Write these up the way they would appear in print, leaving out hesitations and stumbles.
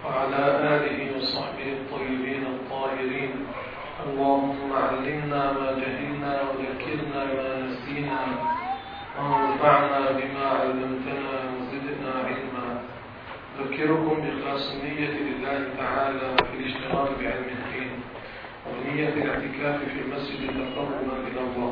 وعلى آله وصحبه الطيبين الطاهرين. اللهم علمنا ما جهلنا وذكرنا ما نسينا وانفعنا بما علمتنا وزدنا علما. أذكركم بإخلاص النية لله تعالى في الاشتغال بعلم الدين ونية الاعتكاف في المسجد تقربا إلى الله.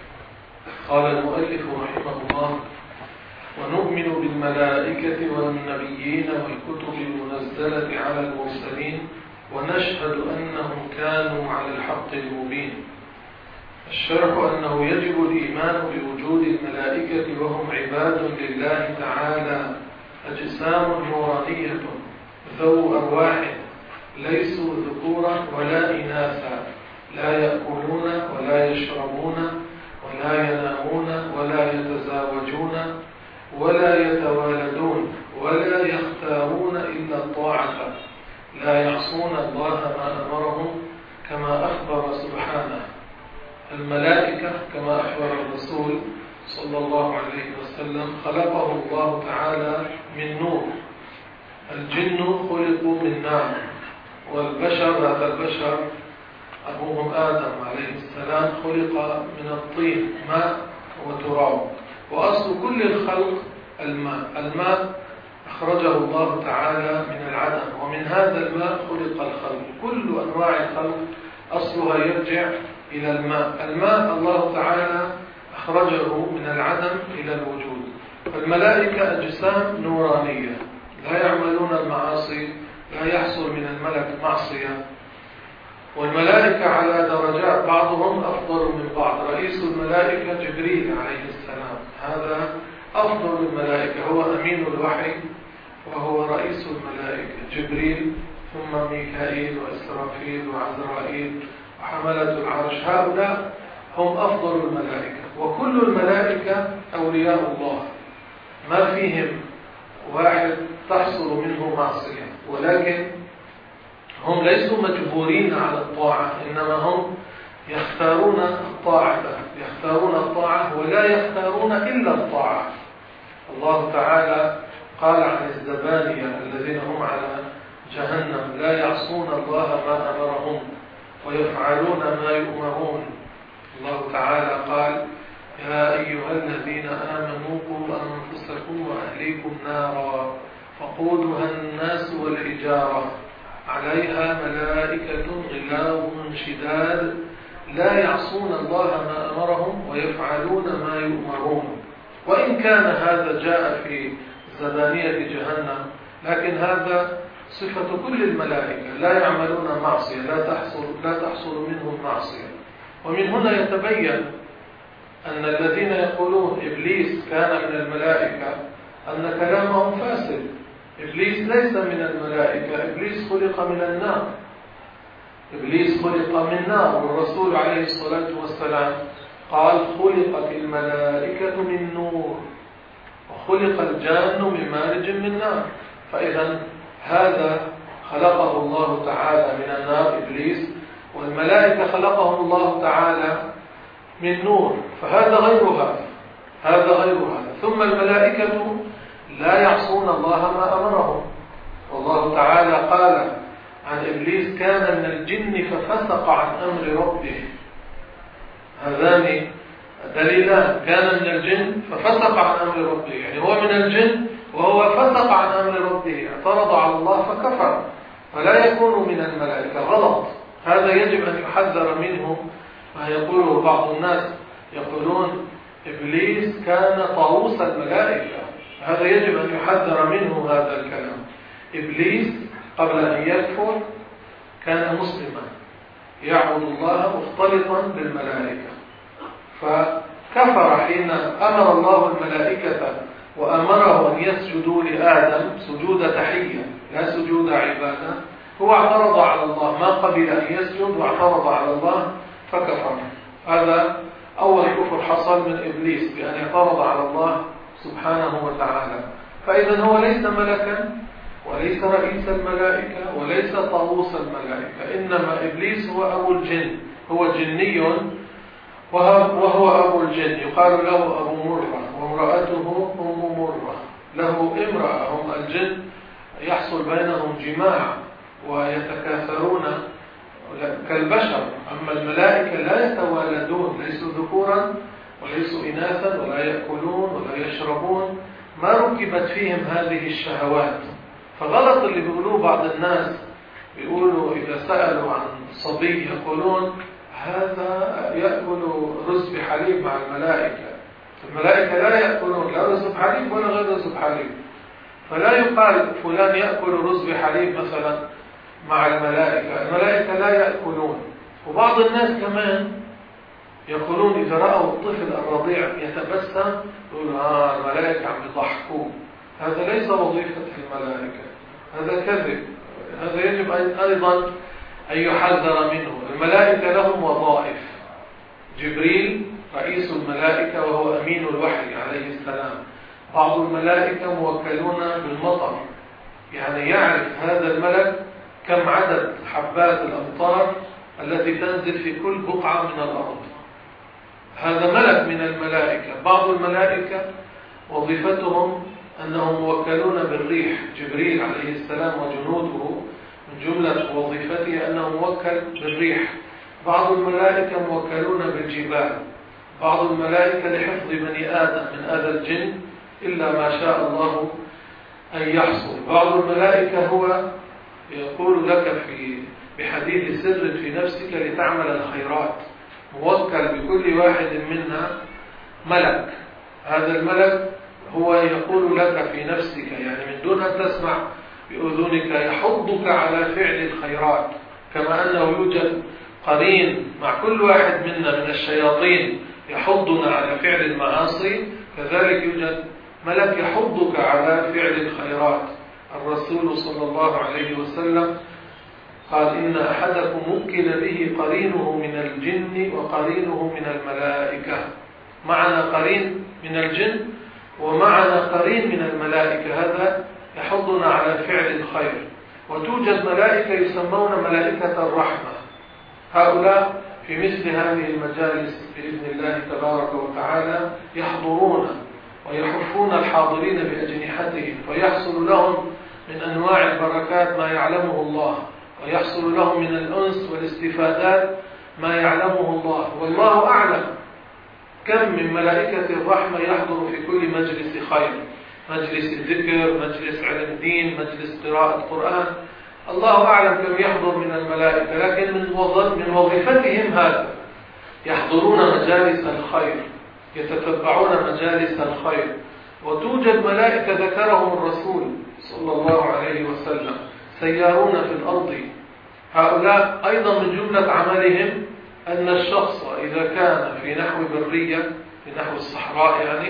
قال المؤلف رحمه الله: ونؤمن بالملائكة والنبيين والكتب المنزلة على المرسلين ونشهد أنهم كانوا على الحق المبين. الشرح أنه يجب الإيمان بوجود الملائكة وهم عباد لله تعالى، أجسام نورانية ذو أرواح، ليسوا ذكورا ولا إناثا، لا يأكلون ولا يشربون ولا ينامون ولا يتزاوجون ولا يتوالدون ولا يختارون إلا الطاعة، لا يعصون الله ما أمرهم كما أخبر سبحانه. الملائكة كما أخبر الرسول صلى الله عليه وسلم خلقه الله تعالى من نور. الجن خلقوا من نار، والبشر هذا البشر أبوهم آدم عليه السلام خلق من الطين ماء وتراب، وأصل كل الخلق الماء. الماء أخرجه الله تعالى من العدم، ومن هذا الماء خلق الخلق. كل أنواع الخلق أصلها يرجع إلى الماء. الماء الله تعالى أخرجه من العدم إلى الوجود. فالملائكة أجسام نورانية لا يعملون المعاصي، لا يحصل من الملك معصية. والملائكة على درجات، بعضهم أفضل من بعض. رئيس الملائكة جبريل عليه السلام، هذا أفضل الملائكة، هو أمين الوحي وهو رئيس الملائكة. جبريل ثم ميكائيل وإسرافيل وعزرائيل وحملة العرش، هؤلاء هم أفضل الملائكة. وكل الملائكة أولياء الله، ما فيهم واحد تحصل منه معصية، ولكن هم ليسوا مجبورين على الطاعة، إنما هم يختارون الطاعة ولا يختارون إلا الطاعة. الله تعالى قال عن الزبانية الذين هم على جهنم: لا يعصون الله ما أمرهم ويفعلون ما يؤمرون. الله تعالى قال: يا أيها الذين آمنوا قوا أنفسكم وأهليكم نارا وقودها الناس والحجارة عليها ملائكة غلاظ شداد لا يعصون الله ما أمرهم ويفعلون ما يؤمرون. وإن كان هذا جاء في زبانية جهنم، لكن هذا صفة كل الملائكة، لا يعملون معصية، لا تحصل منهم معصية. ومن هنا يتبين أن الذين يقولون إبليس كان من الملائكة أن كلامهم فاسد. إبليس ليس من الملائكة، إبليس خلق من النار. إبليس خلق من نار، والرسول عليه الصلاة والسلام قال: خلقت الملائكة من نور وخلق الجان من مارج من نار. فإذا هذا خلقه الله تعالى من النار إبليس، والملائكة خلقهم الله تعالى من نور، فهذا غير هذا. ثم الملائكة لا يعصون الله ما أمرهم. والله تعالى قال عن إبليس: كان من الجن ففسق عن أمر ربه. هذان دليلان: كان من الجن ففسق عن أمر ربه، يعني هو من الجن وهو فسق عن أمر ربه، اعترض على الله فكفر، فلا يكون من الملائكة. غلط. هذا يجب أن يحذر منه ما يقوله بعض الناس، يقولون إبليس كان طاووس الملائكة. هذا يجب أن يحذر منه هذا الكلام. إبليس قبل أن يكفر كان مسلما يعبد الله مختلطا بالملائكة، فكفر حين أمر الله الملائكة وأمره أن يسجدوا لآدم سجود تحية لا سجود عبادة. هو اعترض على الله، ما قبل أن يسجد واعترض على الله فكفر. هذا أول كفر حصل من إبليس، بأن اعترض على الله سبحانه وتعالى. فإذا هو ليس ملكا وليس رئيس الملائكة وليس طاووس الملائكة، إنما إبليس هو أبو الجن، هو جني وهو أبو الجن، يقال له أبو مرة، وامرأته أم مرة، له امرأة. هم الجن يحصل بينهم جماع ويتكاثرون كالبشر. أما الملائكة لا يتوالدون، ليسوا ذكورا وليسوا إناثا، ولا يأكلون ولا يشربون، ما ركبت فيهم هذه الشهوات. فغلط اللي بيقولوه بعض الناس، بيقولوا إذا سألوا عن صبي يقولون هذا يأكل رز بحليب مع الملائكة. الملائكة لا يأكلون لا رز بحليب ولا غير رز بحليب، فلا يقال فلان يأكل رز بحليب مثلا مع الملائكة. الملائكة لا يأكلون. وبعض الناس كمان يقولون إذا رأوا الطفل الرضيع يتبسم يقولوا الملائكة عم يضحكوه. هذا ليس وظيفة الملائكة، هذا كذب. هذا يجب أيضا أن يحذر منه. الملائكة لهم وظائف. جبريل رئيس الملائكة وهو أمين الوحي عليه السلام. بعض الملائكة موكلون بالمطر، يعني يعرف هذا الملك كم عدد حبات الأمطار التي تنزل في كل بقعة من الأرض. هذا ملك من الملائكة. بعض الملائكة وظيفتهم أنهم موكلون بالريح. جبريل عليه السلام وجنوده من جملة وظيفته أنه موكل بالريح. بعض الملائكة موكلون بالجبال. بعض الملائكة لحفظ بني آدم من أذى الجن إلا ما شاء الله أن يحصل. بعض الملائكة هو يقول لك بحديث سر في نفسك لتعمل الخيرات. موكل بكل واحد منا ملك. هذا الملك هو يقول لك في نفسك، يعني من دون أن تسمع بأذنك، يحضك على فعل الخيرات. كما أنه يوجد قرين مع كل واحد منا من الشياطين يحضنا على فعل المعاصي، كذلك يوجد ملك يحضك على فعل الخيرات. الرسول صلى الله عليه وسلم قال إن أحدكم وكل به قرينه من الجن وقرينه من الملائكة. معنا قرين من الجن ومعنا قرين من الملائكة، هذا يحضنا على فعل الخير. وتوجد ملائكة يسمون ملائكة الرحمة. هؤلاء في مثل هذه المجالس بإذن الله تبارك وتعالى يحضرون ويحفون الحاضرين بأجنحتهم، فيحصل لهم من أنواع البركات ما يعلمه الله، ويحصل لهم من الأنس والاستفادات ما يعلمه الله. والله أعلم كم من ملائكة الرحمة يحضر في كل مجلس خير، مجلس الذكر، مجلس علم دين، مجلس قراءة قرآن. الله أعلم كم يحضر من الملائكة، لكن من وظيفتهم هذا يحضرون مجالس الخير، يتتبعون مجالس الخير. وتوجد ملائكة ذكرهم الرسول صلى الله عليه وسلم سيارون في الأرض. هؤلاء أيضا من جملة عملهم أن الشخص إذا كان في نحو برية، في نحو الصحراء يعني،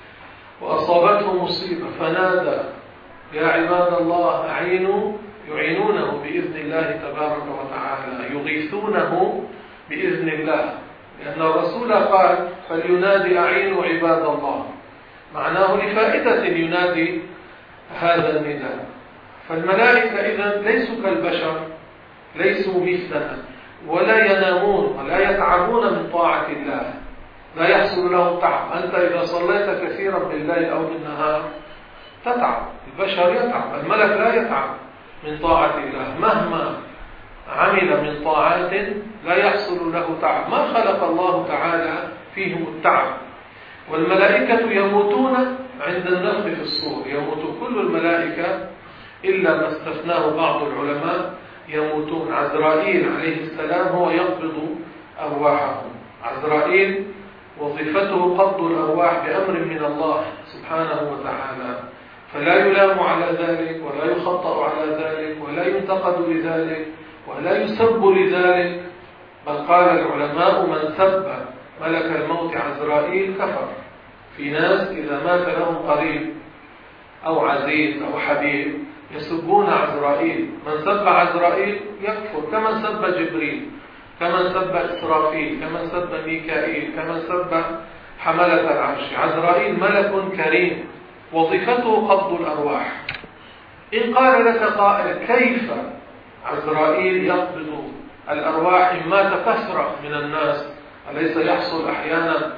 وأصابته مصيبة فنادى يا عباد الله أعينوا، يعينونه بإذن الله تبارك وتعالى، يغيثونه بإذن الله، لأن الرسول قال فلينادي أعينوا عباد الله، معناه لفائدة ينادي هذا النداء. فالملائكة إذن ليسوا كالبشر، ليسوا مثلنا، ولا ينامون ولا يتعبون من طاعة الله، لا يحصل لهم تعب. أنت إذا صليت كثيرا بالليل أو بالنهار تتعب، البشر يتعب، الملك لا يتعب من طاعة الله، مهما عمل من طاعات لا يحصل له تعب. ما خلق الله تعالى فيهم التعب. والملائكة يموتون عند النفخ في الصور، يموت كل الملائكة إلا ما استثناه بعض العلماء، يموتون. عزرائيل عليه السلام هو يقبض أرواحهم. عزرائيل وظيفته قبض الأرواح بأمر من الله سبحانه وتعالى، فلا يلام على ذلك ولا يخطأ على ذلك ولا ينتقد لذلك ولا يسب لذلك. بل قال العلماء من سب ملك الموت عزرائيل كفر. في ناس إذا مات لهم قريب أو عزيز أو حبيب يسبون عزرائيل. من سب عزرائيل يكفر، كمن سب جبريل، كمن سب إسرافيل، كمن سب ميكائيل، كمن سب حملة العرش. عزرائيل ملك كريم وظيفته قبض الأرواح. إن قال لك قائل كيف عزرائيل يقبض الأرواح إن مات كثرة من الناس؟ أليس يحصل أحيانا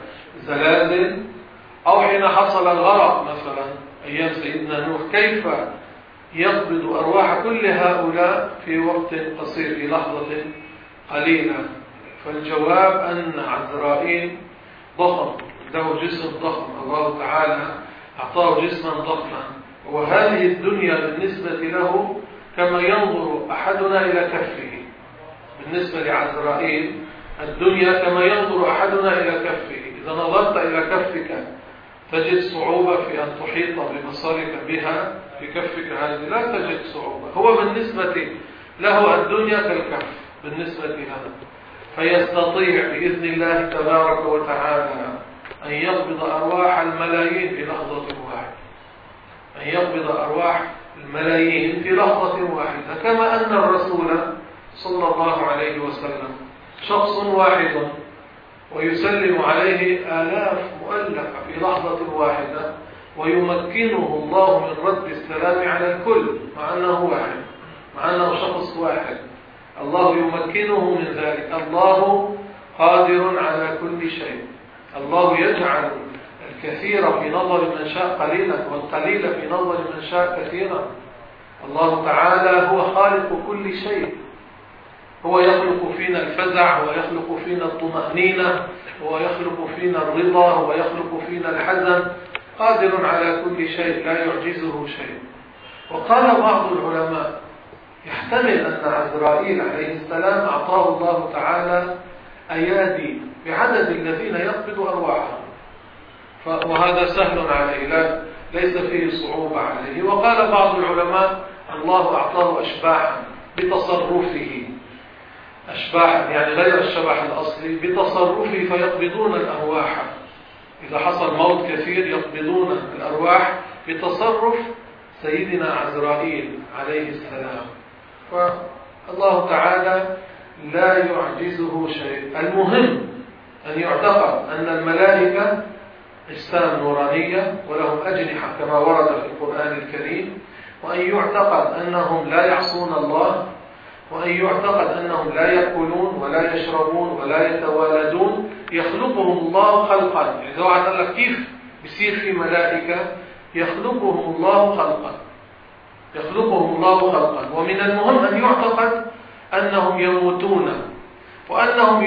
زلازل أو حين حصل الغرق مثلا أيام سيدنا نوح؟ كيف يقبض أرواح كل هؤلاء في وقت قصير، في لحظة قليلة. فالجواب أن عزرائيل ضخم، له جسم ضخم، الله تعالى أعطاه جسما ضخما، وهذه الدنيا بالنسبة له كما ينظر أحدنا إلى كفه. بالنسبة لعزرائيل الدنيا كما ينظر أحدنا إلى كفه. إذا نظرت إلى كفك تجد صعوبة في أن تحيط ببصرك بها، في كفك هذه لا تجد صعوبة. هو بالنسبة له الدنيا كالكف بالنسبة له، فيستطيع بإذن الله تبارك وتعالى أن يقبض أرواح الملايين في لحظة واحدة، أن يقبض أرواح الملايين في لحظة واحدة. كما أن الرسول صلى الله عليه وسلم شخص واحد ويسلم عليه آلاف مؤلفة في لحظة واحدة، ويمكنه الله من رد السلام على الكل مع أنه واحد، مع أنه شخص واحد. الله يمكنه من ذلك. الله قادر على كل شيء. الله يجعل الكثير في نظر من شاء قليلا، والقليل في نظر من شاء كثيرا. الله تعالى هو خالق كل شيء. هو يخلق فينا الفزع، هو يخلق فينا الطمأنينة، هو يخلق فينا الرضا، هو يخلق فينا الحزن. قادر على كل شيء، لا يعجزه شيء. وقال بعض العلماء يحتمل أن عزرائيل عليه السلام أعطاه الله تعالى أيادي بعدد الذين يقبض أرواحهم، وهذا سهل عليه، ليس فيه صعوبة عليه. وقال بعض العلماء الله أعطاه أشباحا بتصرفه، أشباحا يعني غير الشبح الأصلي، بتصرفه فيقبضون الأرواح. إذا حصل موت كثير يقبضون الأرواح بتصرف سيدنا عزرائيل عليه السلام. فالله تعالى لا يعجزه شيء. المهم أن يعتقد أن الملائكة أجسام نورانية ولهم أجنحة كما ورد في القرآن الكريم، وأن يعتقد أنهم لا يعصون الله، وأن يعتقد أنهم لا يأكلون ولا يشربون ولا يتوالدون، يخلقهم الله خلقا. إذا واحد قال لك كيف بيصير في ملائكة؟ يخلقهم الله خلقا، يخلقهم الله خلقا. ومن المهم أن يعتقد أنهم يموتون وأنهم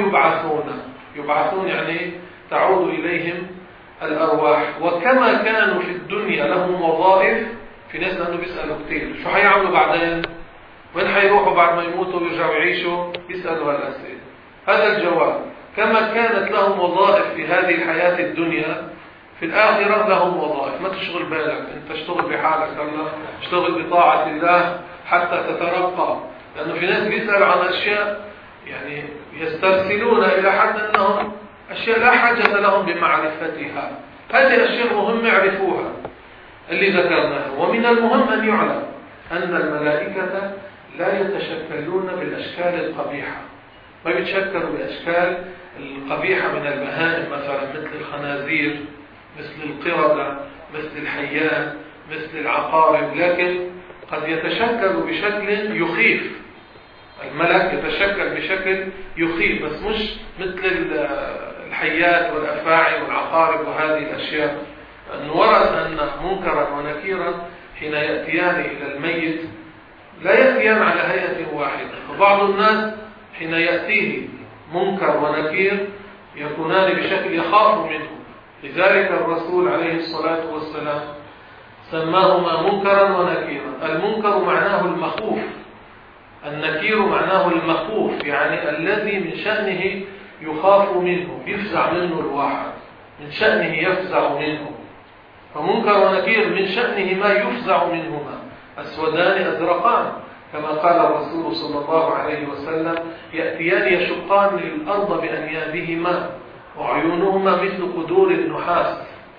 يبعثون يعني تعود إليهم الأرواح. وكما كانوا في الدنيا لهم وظائف، في ناس لأنه بيسألوا كتير شو حيعملوا بعدين، وين حيروحوا بعد ما يموتوا ويرجعوا يعيشوا، بيسألوا هالأسئلة. هذا الجواب: كما كانت لهم وظائف في هذه الحياة الدنيا، في الآخرة لهم وظائف. ما تشغل بالك، أنت اشتغل بحالك، الله اشتغل بطاعة الله حتى تترقى. لأنه في ناس بيسألوا عن أشياء يعني يسترسلون إلى حد أنهم أشياء لا حاجة لهم بمعرفتها. هذه أشياء مهمة يعرفوها اللي ذكرناها. ومن المهم أن يعلم أن الملائكة لا يتشكلون بالأشكال القبيحة، ما يتشكلوا بأشكال القبيحة من البهائم، مثلا مثل الخنازير، مثل القردة، مثل الحيات، مثل العقارب، لكن قد يتشكل بشكل يخيف. الملك يتشكل بشكل يخيف، بس مش مثل الحيات والأفاعي والعقارب وهذه الأشياء. أن ورد أن منكرا ونكيرا حين يأتيان إلى الميت لا يأتيان على هيئة واحدة. فبعض الناس حين يأتيه منكر ونكير يكونان بشكل يخاف منه. لذلك الرسول عليه الصلاة والسلام سماهما منكرا ونكيرا. المنكر معناه المخوف، النكير معناه المخوف، يعني الذي من شأنه يخاف منه، يفزع منه الواحد، من شأنه يفزع منه. فمنكر ونكير من شأنه ما يفزع منهما، أسودان أزرقان، كما قال الرسول صلى الله عليه وسلم: يأتيان يشقان للأرض بأنيابهما، وعيونهما مثل قدور النحاس،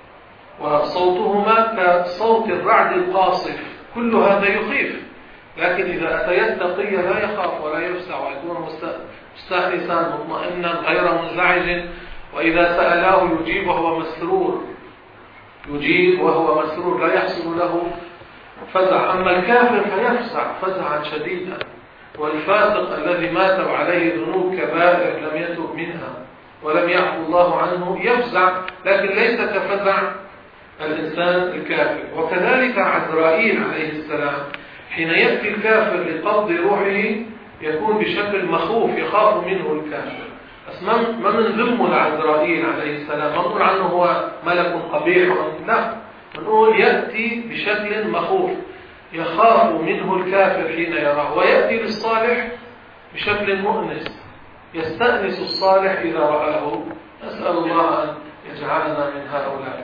وصوتهما كصوت الرعد القاصف. كل هذا يخيف، لكن إذا أتيت تقيا لا يخاف ولا يفزع، ويكون مستأنسا مطمئنا غير منزعج، وإذا سألاه يجيب وهو مسرور، يجيب وهو مسرور، لا يحصل له فزع. أما الكافر فيفزع فزعا شديدا، والفاسق الذي مات وعليه ذنوب كبائر لم يتب منها ولم يعفو الله عنه يفزع، لكن ليس كفزع الإنسان الكافر. وكذلك عزرائيل عليه السلام حين يأتي الكافر لقبض روحه يكون بشكل مخوف، يخاف منه الكافر. بس ما بنذم العزرائيل عليه السلام، ما بنقول عنه هو ملك قبيح، لا، بنقول يأتي بشكل مخوف يخاف منه الكافر حين يراه، ويأتي للصالح بشكل مؤنس يستأنس الصالح إذا رآه. نسأل الله أن يجعلنا من هؤلاء.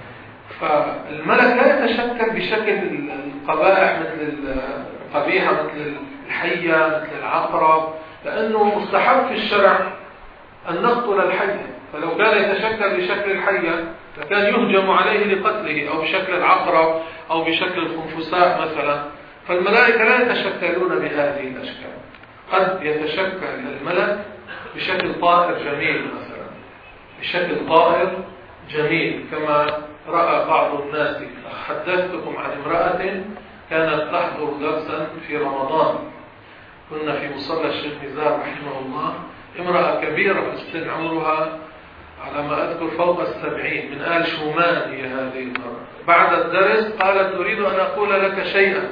فالملك لا يتشكل بشكل القبائح مثل القبيحة، مثل الحية، مثل العقرب، لأنه مستحب في الشرع أن نقتل الحية. فلو كان يتشكل بشكل الحية لكان يهجم عليه لقتله، أو بشكل العقرب أو بشكل الخنفساء مثلا. فالملائكة لا يتشكلون بهذه الأشكال. قد يتشكل الملك بشكل طائر جميل مثلا، بشكل طائر جميل كما رأى بعض الناس. حدثتكم عن امرأة كانت تحضر درسا في رمضان، كنا في مصلى الشيخ مزار رحمه الله، امرأة كبيرة في السن، عمرها على ما أذكر فوق 70، من آل شومان هي هذه المرأة. بعد الدرس قالت أريد أن أقول لك شيئا،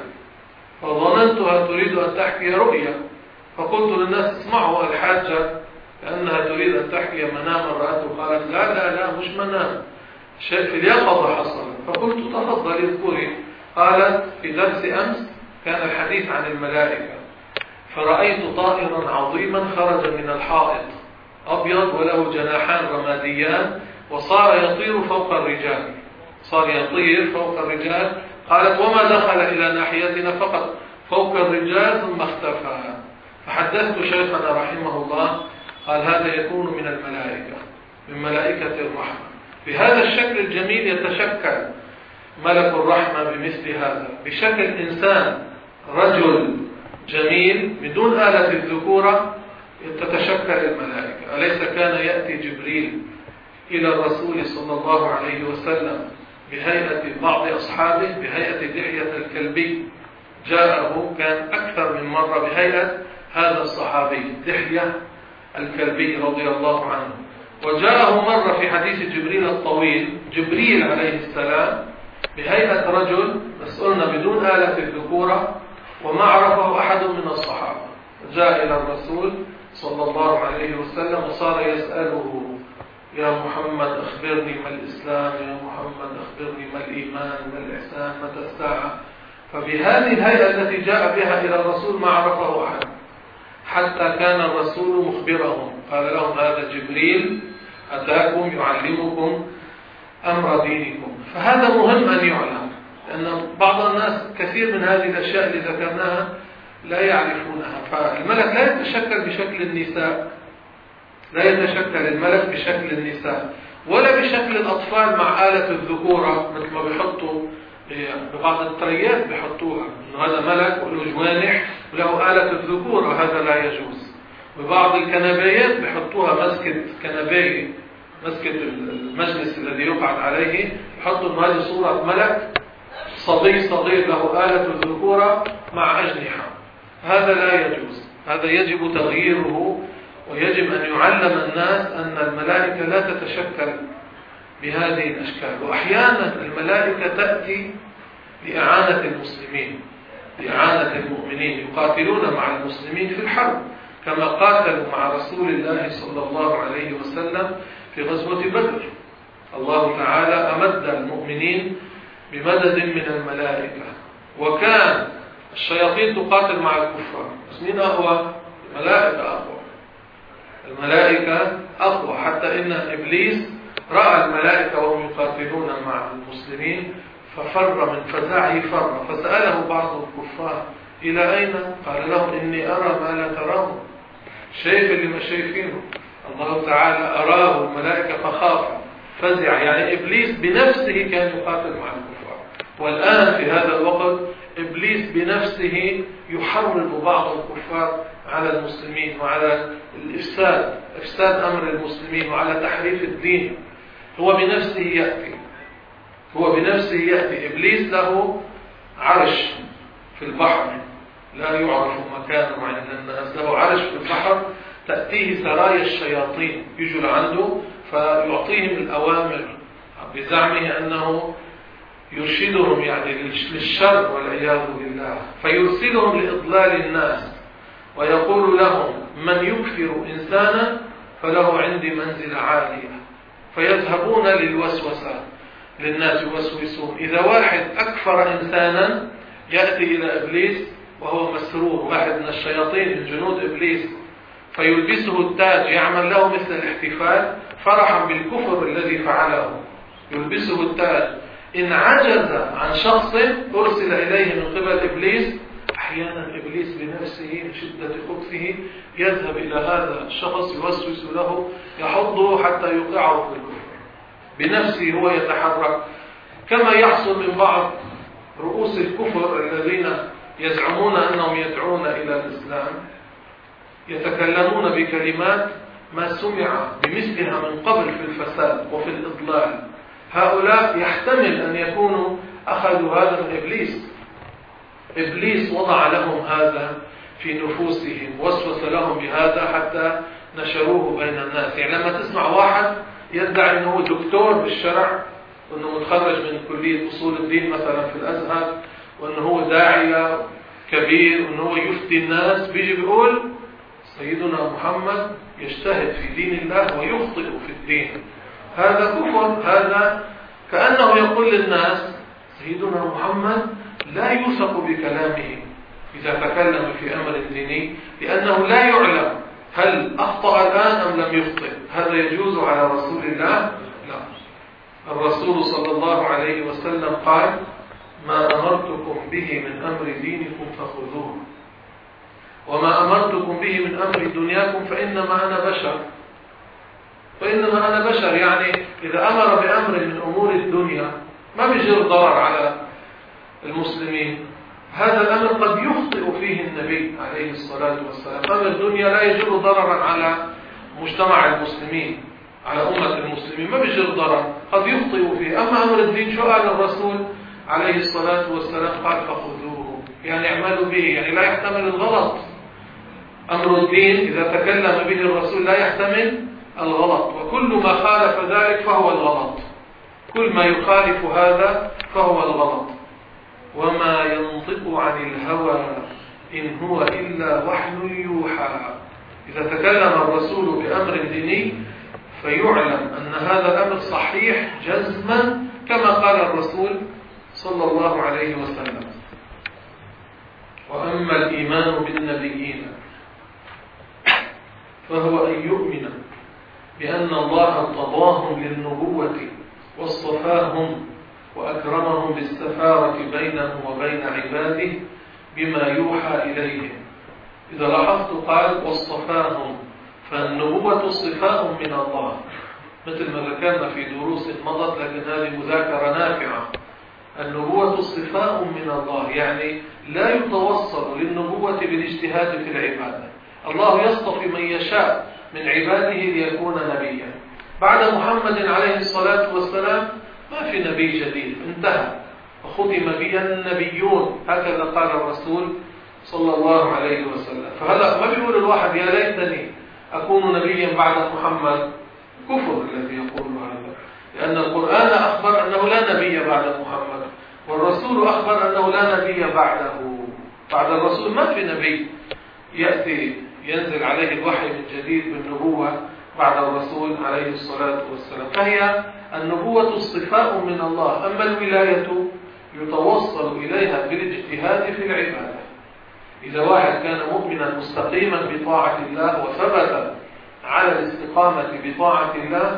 فظننتها تريد أن تحكي رؤيا، فقلت للناس اسمعوا الحاجة لأنها تريد أن تحكي منام رأته. قالت لا لا لا مش منام، شيء في اليقظة حصل. فقلت تفضلي اذكري. قالت في درس أمس كان الحديث عن الملائكة، فرأيت طائرا عظيما خرج من الحائط أبيض وله جناحان رماديان، وصار يطير فوق الرجال، صار يطير فوق الرجال. قالت وما دخل إلى ناحيتنا فقط فوق الرجال ثم اختفى. فحدثت شيخنا رحمه الله، قال هذا يكون من الملائكة، من ملائكة الرحمة. بهذا الشكل الجميل يتشكل ملك الرحمة بمثل هذا، بشكل إنسان رجل جميل بدون آلة الذكورة تتشكل الملائكة. أليس كان يأتي جبريل إلى الرسول صلى الله عليه وسلم بهيئة بعض أصحابه بهيئة دحية الكلبي؟ جاءه كان أكثر من مرة بهيئة هذا الصحابي دحية الكلبي رضي الله عنه. وجاءه مرة في حديث جبريل الطويل جبريل عليه السلام بهيئة رجل، بس قلنا بدون آلة الذكورة، وما عرفه أحد من الصحابة. جاء إلى الرسول صلى الله عليه وسلم وصار يسأله يا محمد أخبرني ما الإسلام، يا محمد أخبرني ما الإيمان، ما الإحسان، متى الساعة. فبهذه الهيئة التي جاء بها إلى الرسول ما عرفه أحد، حتى كان الرسول مخبرهم، قال لهم هذا جبريل أتاكم يعلمكم أمر دينكم. فهذا مهم أن يعلم، لأن بعض الناس كثير من هذه الأشياء اللي ذكرناها لا يعرفونها. فالملك لا يتشكل بشكل النساء، لا يتشكل الملك بشكل النساء، ولا بشكل الأطفال مع آلة الذكورة مثل ما بيحطوا ببعض الطريات بيحطوها إنه هذا ملك وله جوانح وله آلة الذكورة، هذا لا يجوز. ببعض الكنبيات بيحطوها مسكة كنبي، مسكة المجلس الذي يقعد عليه، يحطوا إنه هذه صورة ملك صبي صغير له آلة الذكورة مع أجنحة. هذا لا يجوز، هذا يجب تغييره، ويجب أن يعلم الناس أن الملائكة لا تتشكل بهذه الأشكال. وأحيانا الملائكة تأتي لإعانة المسلمين، لإعانة المؤمنين، يقاتلون مع المسلمين في الحرب كما قاتلوا مع رسول الله صلى الله عليه وسلم في غزوة بدر. الله تعالى أمد المؤمنين بمدد من الملائكة، وكان الشياطين تقاتل مع الكفار، بس مين أقوى؟ الملائكة أقوى، الملائكة أقوى، حتى إن إبليس رأى الملائكة وهم يقاتلون مع المسلمين ففر من فزعه فر، فسأله بعض الكفار إلى أين؟ قال لهم إني أرى ما لا تراه، شايف اللي ما شايفينه. الله تعالى أراه الملائكة فخاف فزع، يعني إبليس بنفسه كان يقاتل مع الكفار. والآن في هذا الوقت إبليس بنفسه يحرض بعض الكفار على المسلمين وعلى إفساد أمر المسلمين وعلى تحريف الدين. هو بنفسه يأتي. إبليس له عرش في البحر لا يعرف مكانه عند الناس، له عرش في البحر تأتيه سرايا الشياطين، يجوا عنده فيعطيهم الأوامر بزعمه أنه يرشدهم يعني للشر والعياذ بالله. الله، فيرسلهم لإضلال الناس ويقول لهم: من يكفر إنسانا فله عندي منزل عالية. فيذهبون للوسوسة للناس يوسوسون. إذا واحد أكفر إنسانا يأتي إلى إبليس وهو مسرور، واحد من الشياطين من جنود إبليس، فيلبسه التاج، يعمل له مثل الاحتفال فرحا بالكفر الذي فعله، يلبسه التاج. إن عجز عن شخص أرسل إليه من قبل إبليس. أحيانا إبليس بنفسه من شدة خبثه يذهب إلى هذا الشخص يوسوس له، يحضه حتى يوقعه في الكفر بنفسه، هو يتحرك، كما يحصل من بعض رؤوس الكفر الذين يزعمون أنهم يدعون إلى الإسلام، يتكلمون بكلمات ما سمع بمثلها من قبل في الفساد وفي الإضلال. هؤلاء يحتمل أن يكونوا أخذوا هذا من إبليس. إبليس وضع لهم هذا في نفوسهم، وسوس لهم بهذا حتى نشروه بين الناس. يعني لما تسمع واحد يدعي أنه دكتور بالشرع، وأنه متخرج من كلية أصول الدين مثلا في الأزهر، وأنه هو داعية كبير، وأنه هو يفتي الناس، بيجي بيقول سيدنا محمد يجتهد في دين الله ويخطئ في الدين. هذا كفر. هذا كأنه يقول للناس سيدنا محمد لا يوثق بكلامه إذا تكلم في أمر ديني، لأنه لا يعلم هل أخطأ الآن أم لم يخطئ. هذا يجوز على رسول الله؟ لا. الرسول صلى الله عليه وسلم قال: ما أمرتكم به من أمر دينكم فخذوه، وما أمرتكم به من أمر دنياكم فإنما أنا بشر. فإنما أنا بشر، يعني إذا أمر بأمر من أمور الدنيا ما بيجر ضرر على المسلمين. هذا الأمر قد يخطئ فيه النبي عليه الصلاة والسلام. أمر الدنيا لا يجر ضررا على مجتمع المسلمين، على أمة المسلمين، ما بيجر ضرر، قد يخطئ فيه. أما أمر الدين شو قال الرسول عليه الصلاة والسلام؟ قال: فخذوه، يعني اعملوا به، يعني لا يحتمل الغلط. أمر الدين إذا تكلم به الرسول لا يحتمل الغلط، وكل ما خالف ذلك فهو الغلط. كل ما يخالف هذا فهو الغلط. وما ينطق عن الهوى إن هو إلا وحي يوحى. إذا تكلم الرسول بأمر ديني فيعلم أن هذا الأمر صحيح جزما كما قال الرسول صلى الله عليه وسلم. وأما الإيمان بالنبيين فهو أن يؤمن بأن الله ارتضاهم للنبوة واصطفاهم وأكرمهم بالسفارة بينه وبين عباده بما يوحى إليهم. إذا لاحظت قال واصطفاهم، فالنبوة صفاء من الله، مثل ما ذكرنا في دروس مضت، لكن هذه مذاكرة نافعة. النبوة صفاء من الله، يعني لا يتوصل للنبوة بالاجتهاد في العبادة. الله يصطفي من يشاء من عباده ليكون نبيا. بعد محمد عليه الصلاة والسلام ما في نبي جديد، انتهى وختم به النبيون، هكذا قال الرسول صلى الله عليه وسلم. فهلا ما بيقول الواحد يا ليتني أكون نبيا بعد محمد، كفر الذي يقول هذا، لأن القرآن أخبر أنه لا نبي بعد محمد، والرسول أخبر أنه لا نبي بعده. بعد الرسول ما في نبي يأتي ينزل عليه الوحي من جديد بالنبوة بعد الرسول عليه الصلاة والسلام. فهي النبوة صفاء من الله. أما الولاية يتوصل إليها بالاجتهاد في العبادة. إذا واحد كان مؤمنا مستقيما بطاعة الله وثبت على الاستقامة بطاعة الله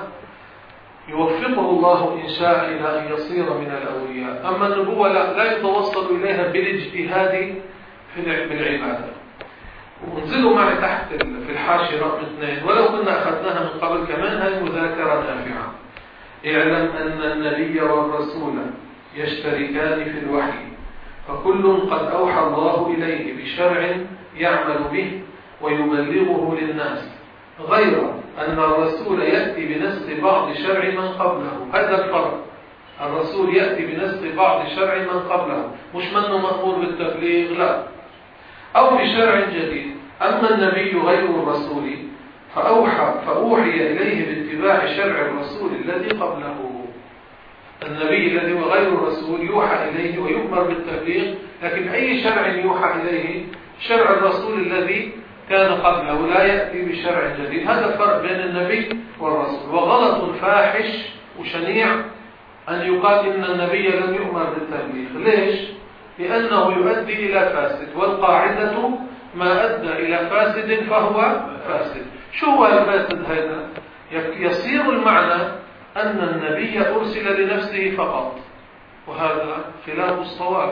يوفقه الله إن شاء إلى أن يصير من الأولياء. أما النبوة لا يتوصل إليها بالاجتهاد بالعبادة. وانزلوا معي تحت في الحاشية رقم 2، ولو كنا أخذناها من قبل كمان، هذه مذاكرة نافعة. اعلم أن النبي والرسول يشتركان في الوحي، فكل قد أوحى الله إليه بشرع يعمل به ويبلغه للناس، غير أن الرسول يأتي بنسخ بعض شرع من قبله. هذا الفرق، الرسول يأتي بنسخ بعض شرع من قبله، مش منه مأمور بالتبليغ، لا، أو بشرع جديد. أما النبي غير الرسول فأوحي إليه باتباع شرع الرسول الذي قبله. النبي الذي هو غير الرسول يوحى إليه ويؤمر بالتبليغ، لكن أي شرع يوحى إليه؟ شرع الرسول الذي كان قبله، لا يأتي بشرع جديد. هذا الفرق بين النبي والرسول. وغلط فاحش وشنيع أن يقال إن النبي لم يؤمر بالتبليغ. ليش؟ لأنه يؤدي إلى فاسد، والقاعدة ما أدى إلى فاسد فهو فاسد. شو هو الفاسد هذا؟ يصير المعنى أن النبي أرسل لنفسه فقط، وهذا خلاف الصواب،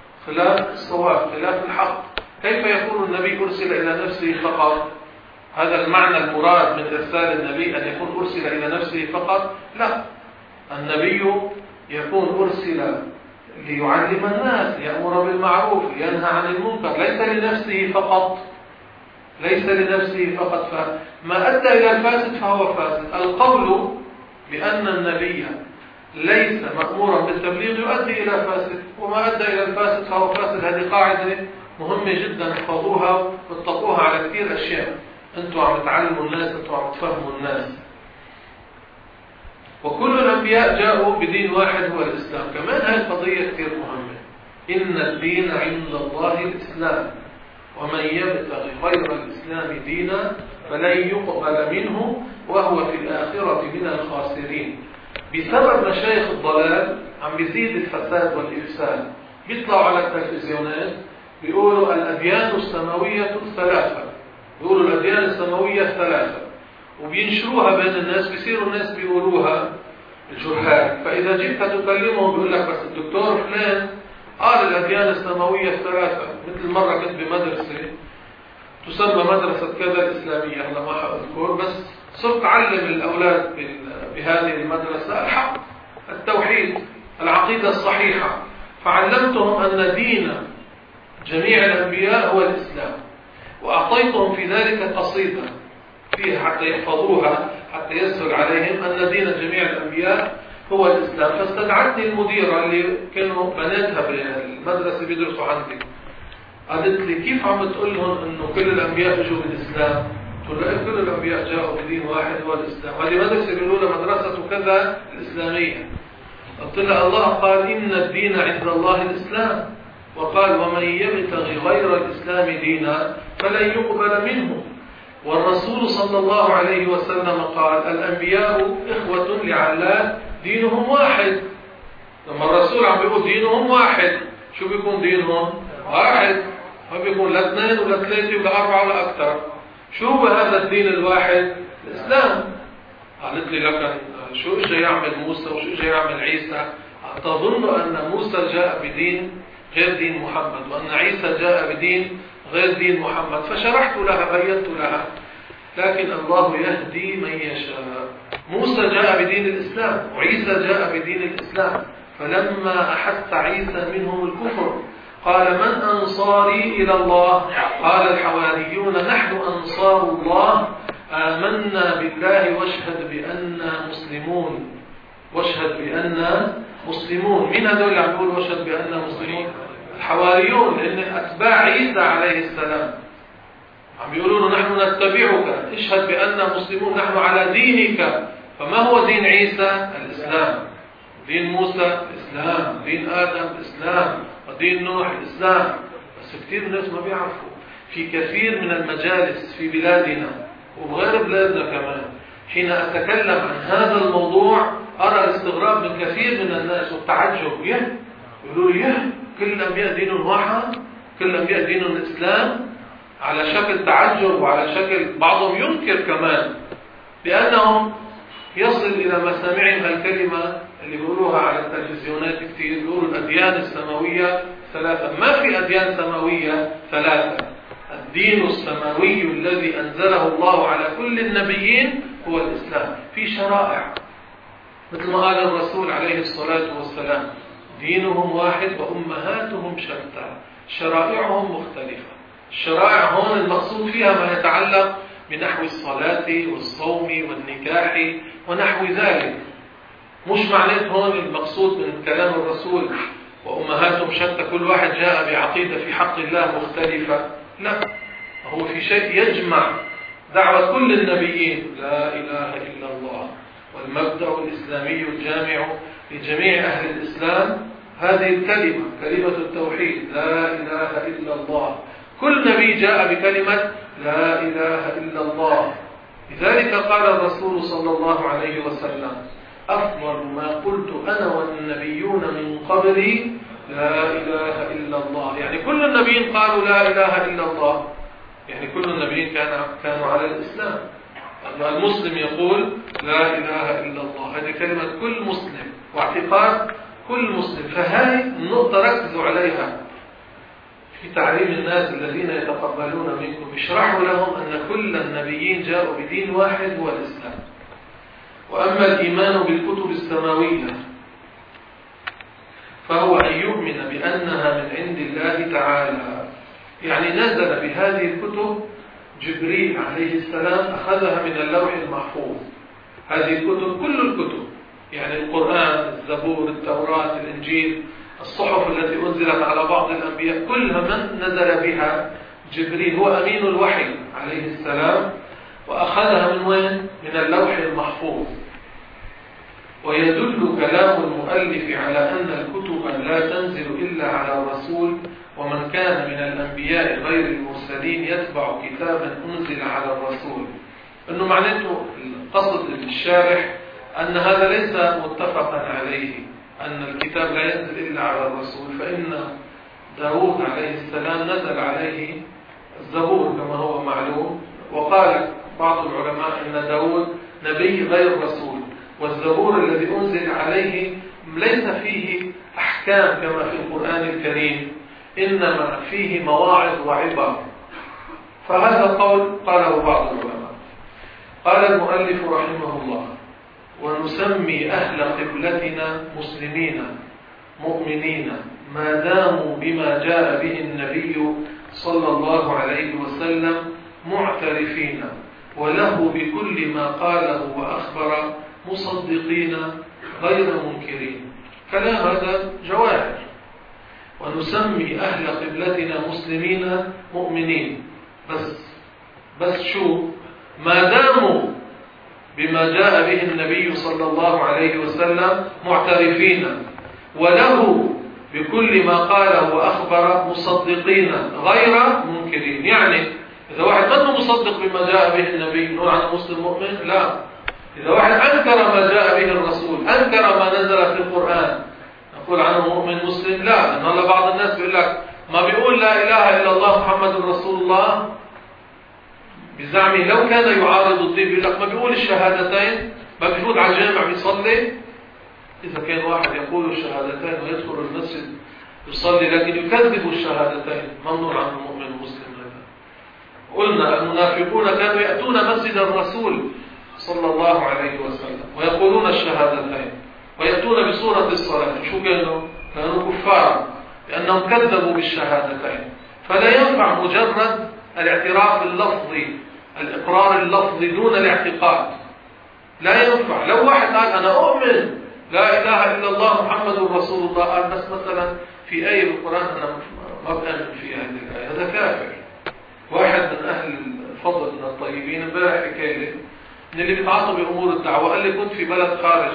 خلاف الحق. كيف يكون النبي أرسل إلى نفسه فقط؟ هذا المعنى المراد من إرسال النبي أن يكون أرسل إلى نفسه فقط؟ لا، النبي يكون أرسل ليعلم الناس، يأمر بالمعروف، ينهى عن المنكر، ليس لنفسه فقط. فما أدى إلى الفاسد فهو فاسد. القول بأن النبي ليس مأمورا بالتبليغ يؤدي إلى فاسد، وما أدى إلى الفاسد فهو فاسد. هذه قاعدة مهمة جدا، احفظوها واتقوها على كثير أشياء. أنتم عم تعلموا الناس، أنتم عم تفهموا الناس. وكل الأنبياء جاءوا بدين واحد هو الإسلام. كمان هذه القضية كثير مهمة. إن الدين عند الله الإسلام، ومن يبتغي غير الإسلام دينا فلن يقبل منه وهو في الآخرة من الخاسرين. بسبب مشايخ الضلال عم بيزيد الفساد والإفساد. بيطلعوا على التلفزيونات بيقولوا الأديان السماوية ثلاثة، وبينشروها بين الناس، بيصيروا الناس بيقولوها الجهال. فإذا جيت تكلمهم بيقول لك بس الدكتور فلان قال الأديان السماوية ثلاثة. مثل مرة كنت بمدرسة تسمى مدرسة كذا الإسلامية، أنا ما حأذكر، بس صرت أعلم الأولاد بهذه المدرسة الحق، التوحيد، العقيدة الصحيحة. فعلمتهم أن دين جميع الأنبياء هو الإسلام، وأعطيتهم في ذلك قصيدة فيها حتى يحفظوها، حتى يسهل عليهم أن دين جميع الأنبياء هو الإسلام. فاستدعتني المديرة اللي كانوا بناتها بالمدرسة بيدرسوا عندي، قالت لي كيف عم تقول لهم أنه كل الأنبياء اجوا بالإسلام؟ قلت لها كل الأنبياء جاءوا بدين واحد هو الإسلام. هذه مدرسة بيقولوا لها مدرسة كذا الإسلامية. قلت لها الله قال إن الدين عند الله الإسلام، وقال ومن يبتغي غير الإسلام دينا فلن يقبل منه. والرسول صلى الله عليه وسلم قال الأنبياء إخوة لعلات دينهم واحد. لما الرسول عم بيقول دينهم واحد، شو بيكون دينهم؟ واحد، ما بيكون لا اثنين ولا ثلاثة ولا أربعة ولا أكثر. شو هو هذا الدين الواحد؟ الإسلام. قالت لي لكن شو إجا يعمل موسى وشو إجا يعمل عيسى؟ تظن أن موسى جاء بدين غير دين محمد، وأن عيسى جاء بدين غير دين محمد. فشرحت لها، بينت لها. لكن الله يهدي من يشاء. موسى جاء بدين الإسلام، وعيسى جاء بدين الإسلام. فلما أحس عيسى منهم الكفر قال من أنصاري إلى الله؟ قال الحواريون نحن أنصار الله، آمنا بالله واشهد بأننا مسلمون. مين هذول اللي عم يقولوا واشهد بأننا مسلمون؟ الحواريون، لأن أتباع عيسى عليه السلام عم يقولون نحن نتبعك، اشهد بأننا مسلمون، نحن على دينك. فما هو دين عيسى؟ الإسلام. دين موسى الإسلام، دين آدم الإسلام، ودين نوح الإسلام. بس كثير الناس ما بيعرفوا. في كثير من المجالس في بلادنا وغير بلادنا كمان حين أتكلم عن هذا الموضوع أرى الاستغراب من كثير من الناس والتعجب. يقولوا لي كل الأنبياء دينهم واحد، كل الأنبياء دينهم الإسلام، على شكل تعجب وعلى شكل بعضهم ينكر كمان، لأنهم يصل إلى مسامعهم الكلمة اللي بيقولوها على التلفزيونات كثير، بيقولوا الأديان السماوية ثلاثة. ما في أديان سماوية ثلاثة. الدين السماوي الذي أنزله الله على كل النبيين هو الإسلام. في شرائع مثل ما قال الرسول عليه الصلاة والسلام دينهم واحد وأمهاتهم شتى، شرائعهم مختلفة. الشرائع هون المقصود فيها ما يتعلق بنحو الصلاة والصوم والنكاح ونحو ذلك. مش معناه هون المقصود من كلام الرسول وأمهاتهم شتى كل واحد جاء بعقيدة في حق الله مختلفة. لا، هو في شيء يجمع دعوة كل النبيين لا إله إلا الله، والمبدأ الإسلامي الجامع لجميع أهل الإسلام هذه الكلمة، كلمة التوحيد، لا إله إلا الله. كل نبي جاء بكلمة لا إله إلا الله. لذلك قال الرسول صلى الله عليه وسلم: أفضل ما قلت أنا والنبيون من قبلي لا إله إلا الله. يعني كل النبيين قالوا لا إله إلا الله، يعني كل النبيين كانوا على الإسلام. المسلم يقول لا إله إلا الله، هذه كلمة كل مسلم واعتقاد كل مسلم. فهذه النقطة ركزوا عليها في تعليم الناس الذين يتقبلون منكم، اشرحوا لهم أن كل النبيين جاءوا بدين واحد هو الإسلام. وأما الإيمان بالكتب السماوية فهو أن يؤمن بأنها من عند الله تعالى، يعني نزل بهذه الكتب جبريل عليه السلام، أخذها من اللوح المحفوظ. هذه الكتب كل الكتب، يعني القرآن، الزبور، التوراة، الإنجيل، الصحف التي أنزلت على بعض الأنبياء، كلها من نزل بها جبريل، هو أمين الوحي عليه السلام، وأخذها من وين؟ من اللوح المحفوظ. ويدل كلام المؤلف على أن الكتب لا تنزل إلا على الرسول، ومن كان من الأنبياء غير المرسلين يتبع كتابا أنزل على الرسول. أنه معناته قصد الشارح أن هذا ليس متفقا عليه، أن الكتاب لا ينزل إلا على الرسول، فإن داود عليه السلام نزل عليه الزبور كما هو معلوم. وقال بعض العلماء أن داود نبي غير رسول، والزبور الذي أنزل عليه ليس فيه أحكام كما في القرآن الكريم، إنما فيه مواعظ وعبر. فهذا قول قاله بعض العلماء. قال المؤلف رحمه الله: ونسمي أهل قبلتنا مسلمين مؤمنين ما داموا بما جاء به النبي صلى الله عليه وسلم معترفين وله بكل ما قاله وأخبر مصدقين غير منكرين. كلام هذا جواهر. ونسمي أهل قبلتنا مسلمين مؤمنين، بس شو؟ ما داموا بما جاء به النبي صلى الله عليه وسلم معترفين وله بكل ما قاله وأخبر مصدقين غير منكرين. يعني إذا واحد ما مصدق بما جاء به النبي نقول عنه مسلم مؤمن؟ لا. إذا واحد أنكر ما جاء به الرسول، أنكر ما نزل في القرآن، نقول عنه مؤمن مسلم؟ لا. لأن هلا بعض الناس بيقول لك ما بيقول لا إله إلا الله محمد رسول الله بزعمه، لو كان يعارض الدين بيقول لك ما بيقول الشهادتين، ما بيفوت على الجامع بيصلي. إذا كان واحد يقول الشهادتين ويدخل المسجد يصلي لكن يكذب الشهادتين، ممنوع عنه مؤمن مسلم. هذا قلنا المنافقون كانوا يأتون مسجد الرسول صلى الله عليه وسلم ويقولون الشهادتين ويأتون بصورة الصلاة. شو كانوا كفارا لأنهم كذبوا بالشهادتين. فلا ينفع مجرد الاعتراف اللفظي، الإقرار اللفظي دون الاعتقاد، لا ينفع. لو واحد قال أنا أؤمن لا إله إلا الله محمد رسول الله، قال بس مثلا في آية بالقرآن أنا ما بآمن في هذه الآية، هذا كافر. واحد من أهل الفضل من الطيبين امبارح حكى لي من اللي بيتعاطوا بأمور الدعوة، قال لي كنت في بلد خارج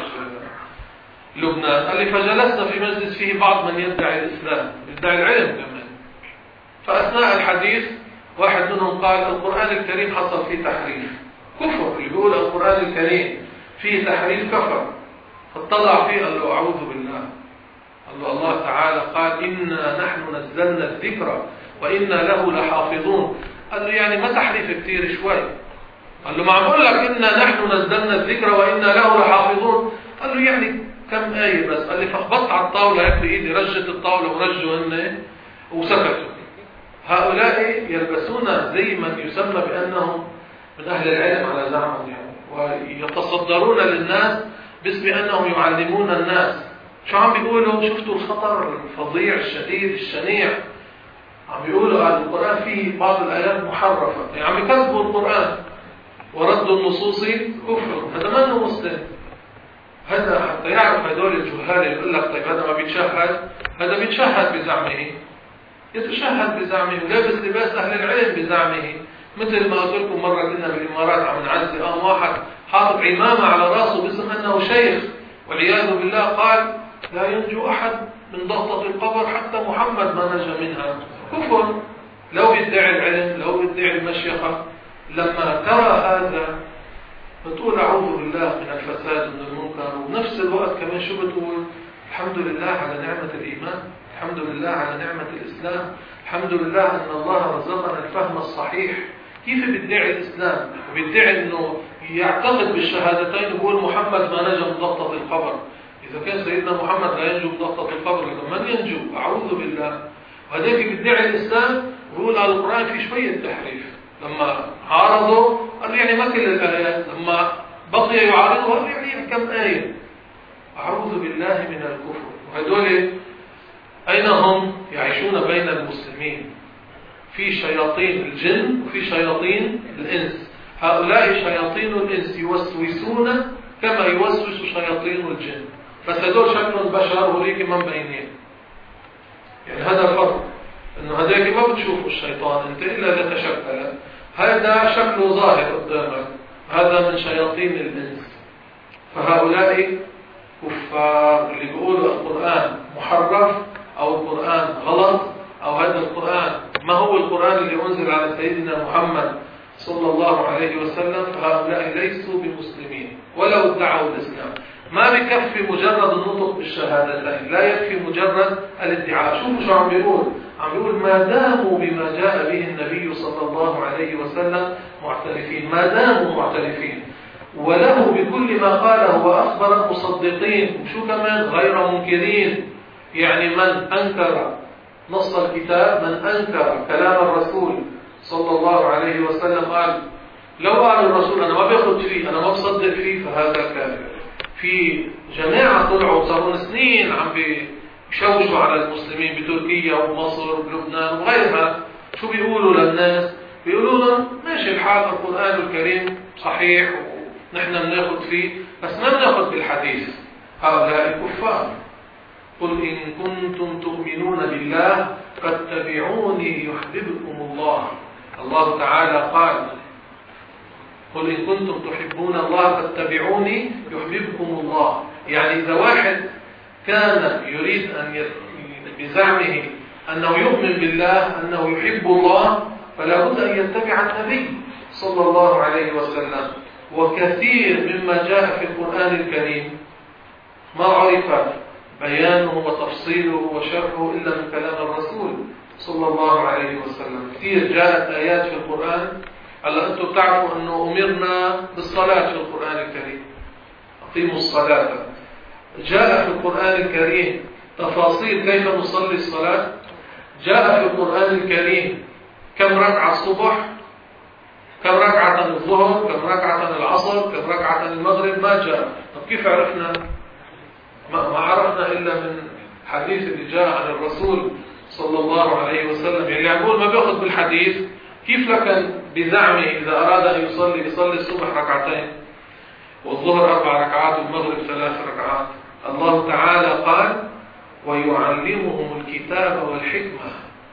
لبنان، قال لي فجلسنا في مجلس فيه بعض من يدعي الإسلام، يدعي العلم كمان. فأثناء الحديث واحد منهم قال القرآن الكريم حصل فيه تحريف، كفر. اللي بيقول القرآن الكريم فيه تحريف كفر. فاطلع فيه قال له أعوذ بالله. قال له الله تعالى قال إنا نحن نزلنا الذكر وإنا له لحافظون. قال له يعني ما تحريف كتير شوي؟ قال له معقول لك إنا نحن نزلنا الذكر وإنا له لحافظون؟ قال له يعني كم آية بس. قال لي فخبطت على الطاولة هيك بإيدي، رجت الطاولة ورجوا هن وسكتوا. هؤلاء يلبسون زي من يسمى بأنهم من أهل العلم على زعمهم يعني، ويتصدرون للناس باسم أنهم يعلمون الناس. شو عم بيقولوا؟ شفتوا الخطر الفظيع الشديد الشنيع؟ عم بيقولوا القرآن فيه بعض الآيات محرفة، يعني عم يكذبوا القرآن ورد النصوص كفر. هذا ما أنه مسلم. هذا حتى يعرف هدول الجهال يقول لك طيب هذا ما بيتشهد، هذا بيتشهد بزعمه، يتشهد بزعمه ولابس لباس أهل العلم بزعمه. مثل ما قلت لكم مرة كنا بالإمارات عم نعزي واحد حاطط عمامة على راسه باسم أنه شيخ والعياذ بالله قال لا ينجو أحد من ضغطة القبر حتى محمد ما نجا منها. كفر. لو يدعي العلم، لو يدعي المشيخة، لما ترى هذا بتقول أعوذ بالله من الفساد ومن المنكر، وبنفس الوقت كمان شو بتقول؟ الحمد لله على نعمة الإيمان، الحمد لله على نعمة الإسلام، الحمد لله أن الله رزقنا الفهم الصحيح. كيف بيدعي الإسلام وبيدعي أنه يعتقد بالشهادتين ويقول محمد ما نجا من ضغطة القبر؟ إذا كان سيدنا محمد لا ينجو من ضغطة القبر من ينجو؟ أعوذ بالله. وهذاك بيدعي الإسلام ويقول على القرآن في شوية تحريف. لما عارضوا قال يعني ما كل الآيات، لما بقي يعارضوا قال يعني كم آية. أعوذ بالله من الكفر. وهدول أين هم؟ يعيشون بين المسلمين، في شياطين الجن وفي شياطين الإنس. هؤلاء شياطين الإنس يوسوسون كما يوسوس شياطين الجن، بس هدول شكلهم بشر وليك من بينهم. يعني هذا الفرق، انه هذاك ما بتشوفوا الشيطان انت الا اذا تشكل، هذا شكله ظاهر قدامك، هذا من شياطين الإنس. فهؤلاء كفار اللي بيقولوا القرآن محرف أو القرآن غلط أو هذا القرآن ما هو القرآن اللي أنزل على سيدنا محمد صلى الله عليه وسلم، فهؤلاء ليسوا بمسلمين ولو ادعوا الإسلام. ما بكفي مجرد النطق بالشهادتين، لا يكفي مجرد الادعاء. شوفوا شو عم بيقول، عم بيقول ما داموا بما جاء به النبي صلى الله عليه وسلم معترفين، ما داموا معترفين، وله بكل ما قاله وأخبر مصدقين، وشو كمان غير منكرين. يعني من أنكر نص الكتاب، من أنكر كلام الرسول صلى الله عليه وسلم قال لو قال الرسول أنا ما بأخذ فيه، أنا ما بصدق فيه، فهذا كافر. في جماعة طلعوا صاروا سنين عم بيشوشوا على المسلمين بتركيا ومصر وبلبنان وغيرها، شو بيقولوا للناس؟ بيقولوا لهم ماشي الحال، القرآن الكريم صحيح ونحن بناخذ فيه، بس ما بناخذ بالحديث. هؤلاء كفار. قل إن كنتم تؤمنون بالله فاتبعوني يحببكم الله. الله تعالى قال قل إن كنتم تحبون الله فاتبعوني يحببكم الله. يعني إذا واحد كان يريد أن بزعمه أنه يؤمن بالله، أنه يحب الله، فلا بد أن يتبع النبي صلى الله عليه وسلم. وكثير مما جاء في القرآن الكريم ما عرف بيانه وتفصيله وشرحه إلا من كلام الرسول صلى الله عليه وسلم. كثير جاءت آيات في القرآن. هلا أنتم تعرفوا أنه أمرنا بالصلاة في القرآن الكريم، أقيموا الصلاة. جاء في القرآن الكريم تفاصيل كيف نصلي الصلاة. جاء في القرآن الكريم كم ركعة الصبح، كم ركعة الظهر، كم ركعة العصر، كم ركعة المغرب. ما جاء. طب كيف عرفنا؟ ما عرفنا إلا من حديث اللي جاء عن الرسول صلى الله عليه وسلم. يعني يقول ما بيأخذ بالحديث، كيف لكن بزعمه إذا أراد أن يصلي الصبح ركعتين والظهر 4 ركعات والمغرب 3 ركعات. الله تعالى قال ويعلمهم الكتاب والحكمة.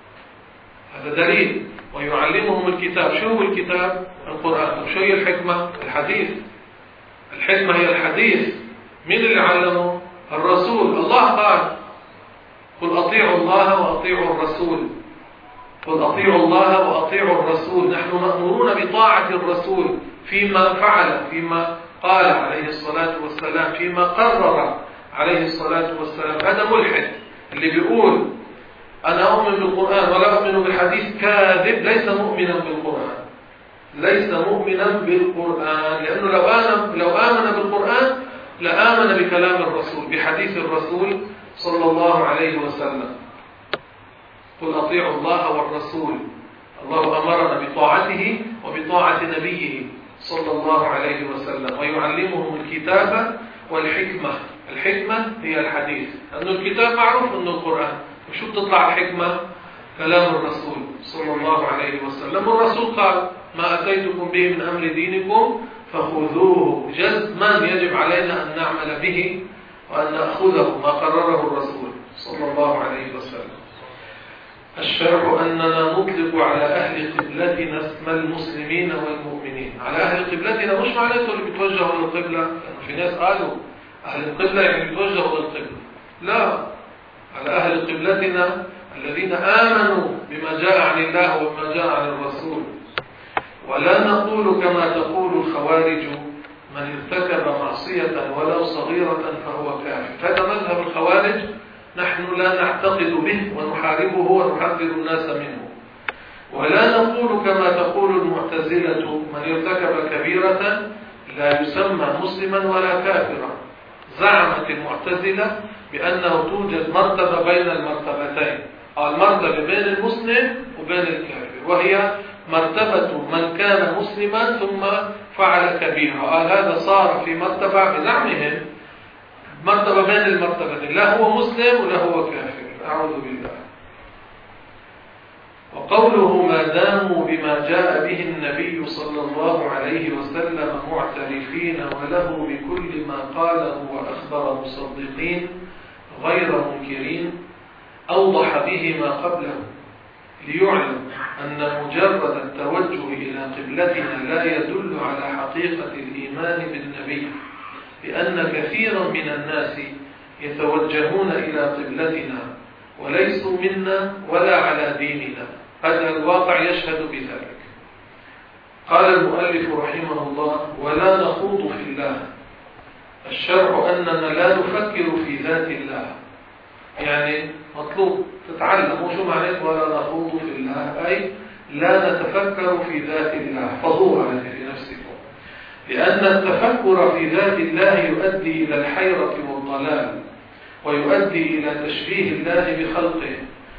هذا دليل. ويعلمهم الكتاب. شو هو الكتاب؟ القرآن. شو هي الحكمة؟ الحديث. الحكمة هي الحديث. مين اللي علمه؟ الرسول. الله قال قل أطيعوا الله وأطيعوا الرسول. قل أطيعوا الله وأطيعوا الرسول. نحن مأمورون بطاعة الرسول فيما فعل، فيما قال عليه الصلاة والسلام، فيما قرر عليه الصلاة والسلام. هذا ملحد اللي بيقول أنا أؤمن بالقرآن ولا أؤمن بالحديث كاذب، ليس مؤمنا بالقرآن، ليس مؤمنا بالقرآن. لأنه لو آمن بالقرآن لآمن بكلام الرسول، بحديث الرسول صلى الله عليه وسلم. قل أطيعوا الله والرسول. الله أمرنا بطاعته وبطاعة نبيه صلى الله عليه وسلم. ويعلمهم الكتاب والحكمة. الحكمة هي الحديث، لأنه الكتاب معروف أنه القرآن. وشو بتطلع الحكمة؟ كلام الرسول صلى الله عليه وسلم. والرسول قال ما أتيتكم به من أمر دينكم فخذوه. جزما يجب علينا أن نعمل به وأن نأخذه ما قرره الرسول صلى الله عليه وسلم. الشرع أننا نطلق على أهل قبلتنا اسم المسلمين والمؤمنين. على أهل قبلتنا مش معناته اللي بيتوجهوا للقبلة، لأنه في ناس قالوا أهل القبلة يعني يتوجهوا للقبلة، لا، على أهل قبلتنا الذين آمنوا بما جاء عن الله وما جاء عن الرسول. ولا نقول كما تقول الخوارج من ارتكب معصية ولو صغيرة فهو كافر. هذا مذهب الخوارج، نحن لا نعتقد به ونحاربه ونحذر الناس منه. ولا نقول كما تقول المعتزلة من ارتكب كبيرة لا يسمى مسلما ولا كافرا. زعمت المعتزلة بأنه توجد مرتبة بين المرتبتين، المرتبة بين المسلم وبين الكافر، وهي مرتبة من كان مسلما ثم فعل كبيرة. هذا صار في مرتبة بزعمهم مرتبة بين المرتبتين، لا هو مسلم ولا هو كافر، أعوذ بالله. وقوله ما داموا بما جاء به النبي صلى الله عليه وسلم معترفين وله بكل ما قاله وأخبر مصدقين غير منكرين، أوضح به ما قبله ليعلم أن مجرد التوجه إلى قبلتنا لا يدل على حقيقة الإيمان بالنبي، لأن كثيرا من الناس يتوجهون إلى قبلتنا وليسوا منا ولا على ديننا. هذا الواقع يشهد بذلك. قال المؤلف رحمه الله: ولا نخوض في الله. الشرع أننا لا نفكر في ذات الله، يعني مطلوب تتعلم وشو معنى ولا نخوض في الله، أي لا نتفكر في ذات الله. فضوها في نفسكم، لأن التفكر في ذات الله يؤدي إلى الحيرة والضلال، ويؤدي إلى تشبيه الله بخلقه،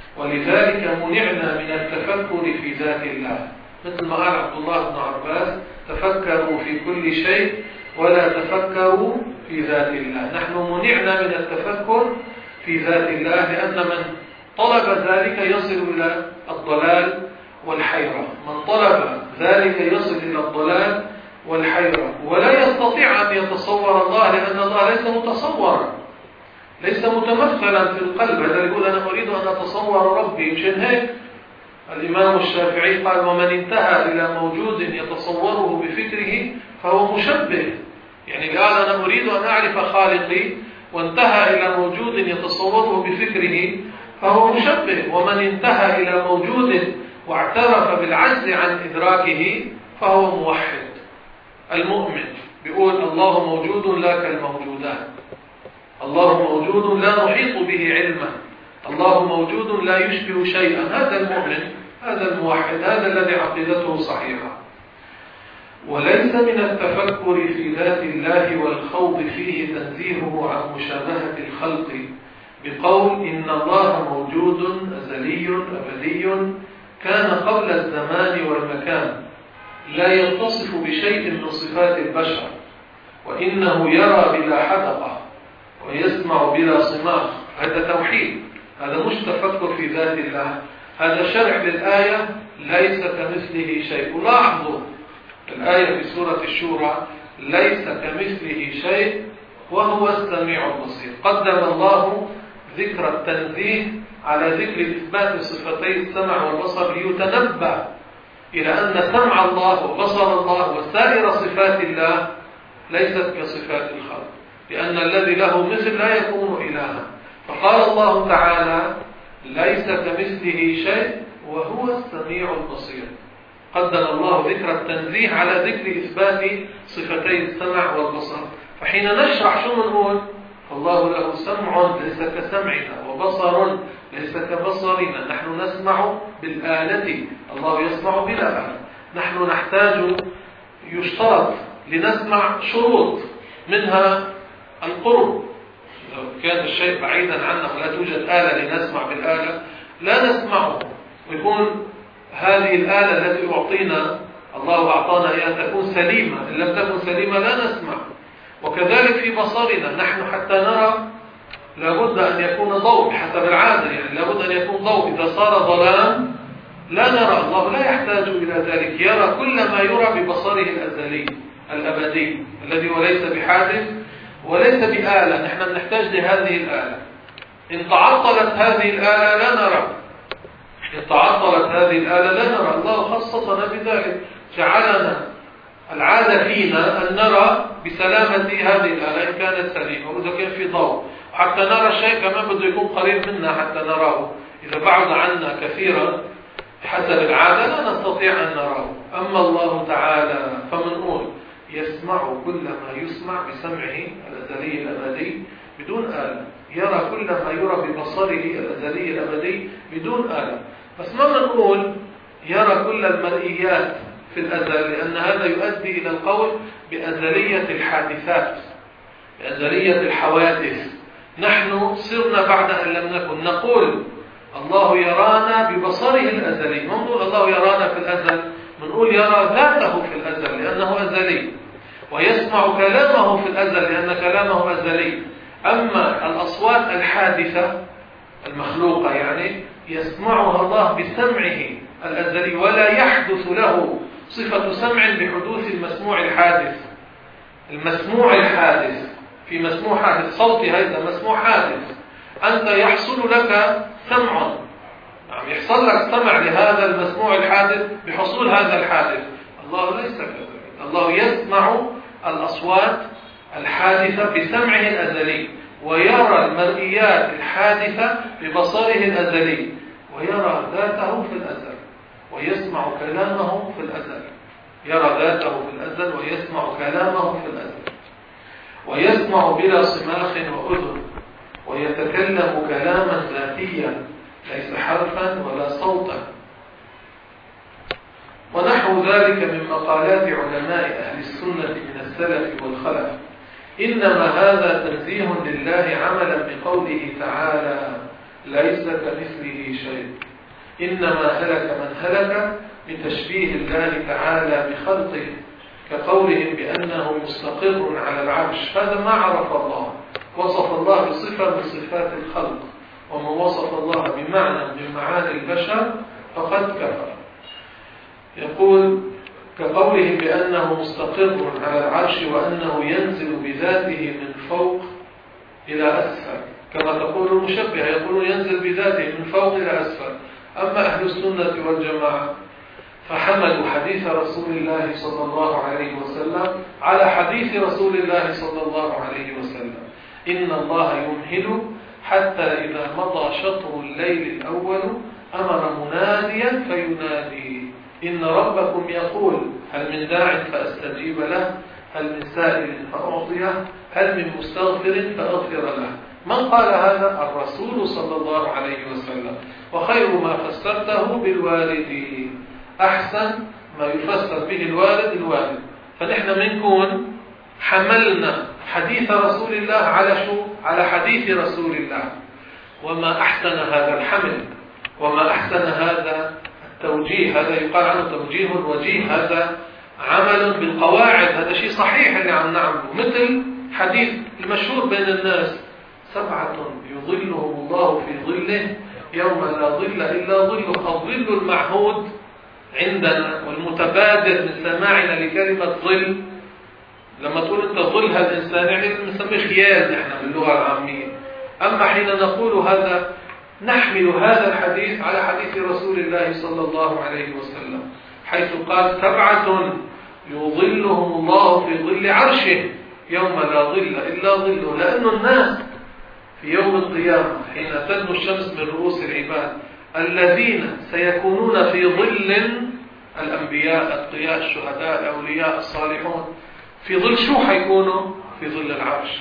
ولذلك منعنا من التفكر في ذات الله. مثل ما قال عبد الله بن عباس: تفكروا في كل شيء ولا تفكروا في ذات الله. نحن منعنا من التفكر في ذات الله، لأن من طلب ذلك يصل إلى الضلال والحيرة. من طلب ذلك يصل إلى الضلال والحيرة، ولا يستطيع أن يتصور الله، لأن الله ليس متصورا، ليس متمثلا في القلب. هذا يقول: أنا أريد أن أتصور ربي. مشان هيك الإمام الشافعي قال: ومن انتهى إلى موجود يتصوره بفكره فهو مشبه. يعني قال: أنا أريد أن أعرف خالقي، وانتهى إلى موجود يتصوره بفكره فهو مشبه. ومن انتهى إلى موجود واعترف بالعجز عن إدراكه فهو موحد. المؤمن بيقول: الله موجود لا كالموجودات، الله موجود لا نحيط به علما، الله موجود لا يشبه شيئا. هذا المؤمن، هذا الموحد، هذا الذي عقيدته صحيحة. وليس من التفكر في ذات الله والخوض فيه تنزيهه عن مشابهة الخلق بقول: إن الله موجود أزلي أبدي كان قبل الزمان والمكان، لا يتصف بشيء من صفات البشر، وإنه يرى بلا حدقة ويسمع بلا صماخ. هذا توحيد، هذا مش تفكر في ذات الله، هذا شرع للآية: ليس كمثله شيء. ولاحظوا الآية في سورة الشورى: ليس كمثله شيء وهو السميع البصير. قدم الله ذكر التنزيه على ذكر إثبات صفتي السمع والبصر، ليتنبه إلى أن سمع الله وبصر الله وسائر صفات الله ليست كصفات الخلق، لأن الذي له مثل لا يكون إلها. فقال الله تعالى: ليس كمثله شيء وهو السميع البصير. قدم الله ذكر التنزيه على ذكر إثبات صفتي السمع والبصر. فحين نشرح شو نقول؟ الله له سمع ليس كسمعنا، وبصر ليس كبصرنا. نحن نسمع بالآلة، الله يسمع بلا آلة. نحن نحتاج، يشترط لنسمع شروط، منها القرب. لو كان الشيء بعيدا عنا ولا توجد آلة لنسمع بالآلة لا نسمعه، ويكون هذه الآلة التي أعطينا الله أعطانا إياها تكون سليمة. إن لم تكن سليمة لا نسمع. وكذلك في بصرنا، نحن حتى نرى لابد أن يكون ضوء حسب العادة، يعني لابد أن يكون ضوء. إذا صار ظلام لا نرى. الله لا يحتاج إلى ذلك، يرى كل ما يرى ببصره الأزلي الأبدي الذي وليس بحادث وليس بآلة. نحن نحتاج لهذه الآلة. إن تعطلت هذه الآلة لا نرى، إن تعطلت هذه الآلة لا نرى. الله خصصنا بذلك، جعلنا العادة فينا أن نرى بسلامة هذه الآلة إن كانت سليمة وإذا كان في ضوء، حتى نرى الشيء كمان بده يكون قريب منا حتى نراه. إذا بعد عنا كثيرا حسب العادة لا نستطيع أن نراه. أما الله تعالى فمنقول يسمع كل ما يسمع بسمعه الأزلي الأبدي بدون آلة، يرى كل ما يرى ببصره الأزلي الأبدي بدون آلة. بس ما منقول يرى كل المرئيات في الأزل، لأن هذا يؤدي إلى القول بأزلية الحادثات، بأزلية الحوادث. نحن صرنا بعد أن لم نكن نقول الله يرانا ببصره الأزلي، ما نقول الله يرانا في الأزل، منقول يرى ذاته في الأزل لأنه أزلي، ويسمع كلامه في الأزل لأن كلامه أزلي. أما الأصوات الحادثة المخلوقة يعني يسمعها الله بسمعه الأزلي، ولا يحدث له صفة سمع بحدوث المسموع الحادث. المسموع الحادث في مسموع حادث، صوتي هذا مسموع حادث، أنت يحصل لك سمع، يعني يحصل لك سمع لهذا المسموع الحادث بحصول هذا الحادث. الله ليس كذلك، الله يسمع الأصوات الحادثة بسمعه الأزلي، ويرى المرئيات الحادثة ببصره الأزلي، ويرى ذاته في الأزل ويسمع كلامه في الأزل. يرى ذاته في الأزل ويسمع كلامه في الأزل، ويسمع بلا صماخ وأذن، ويتكلم كلاما ذاتيا ليس حرفا ولا صوتا، ونحو ذلك من مقالات علماء أهل السنة من السلف والخلف. إنما هذا تنزيه لله عملا بقوله تعالى ليس كمثله شيء. إنما هلك من هلك بتشبيه الله تعالى بخلقه، كقولهم بأنه مستقر على العرش. هذا ما عرف الله، وصف الله بصفة من صفات الخلق، ومن وصف الله بمعنى من معاني البشر فقد كفر. يقول كقولهم بأنه مستقر على العرش وأنه ينزل بذاته من فوق إلى أسفل، كما تقول المشبهة يقولون ينزل بذاته من فوق إلى أسفل. أما أهل السنة والجماعة فحملوا حديث رسول الله صلى الله عليه وسلم على حديث رسول الله صلى الله عليه وسلم. إن الله يمهل حتى إذا مضى شطر الليل الأول أمر مناديا فينادي إن ربكم يقول هل من داع فأستجيب له، هل من سائل فأعطيه، هل من مستغفر فأغفر له. من قال هذا؟ الرسول صلى الله عليه وسلم. وخير ما فسرته بالوالد، أحسن ما يفسر به الوالد. فنحن منكم حملنا حديث رسول الله على شو؟ على حديث رسول الله. وما أحسن هذا الحمل، وما أحسن هذا التوجيه. هذا يقال عنه توجيه وجيه، هذا عمل بالقواعد، هذا شيء صحيح اللي عم نعمله. مثل حديث المشهور بين الناس 7 يظلهم الله في ظله يوم لا ظل إلا ظله. الظل المعهود عندنا والمتبادر من سماعنا لكلمة ظل، لما تقول أنت ظل هذا الإنسان يعني بنسميه خيال نحن باللغة العامية. أما حين نقول هذا نحمل هذا الحديث على حديث رسول الله صلى الله عليه وسلم، حيث قال 7 يظلهم الله في ظل عرشه يوم لا ظل إلا ظله. لأن الناس في يوم القيامة حين تدنو الشمس من رؤوس العباد الذين سيكونون في ظل الأنبياء، الأتقياء، الشهداء، الأولياء، الصالحون، في ظل شو حيكونوا؟ في ظل العرش.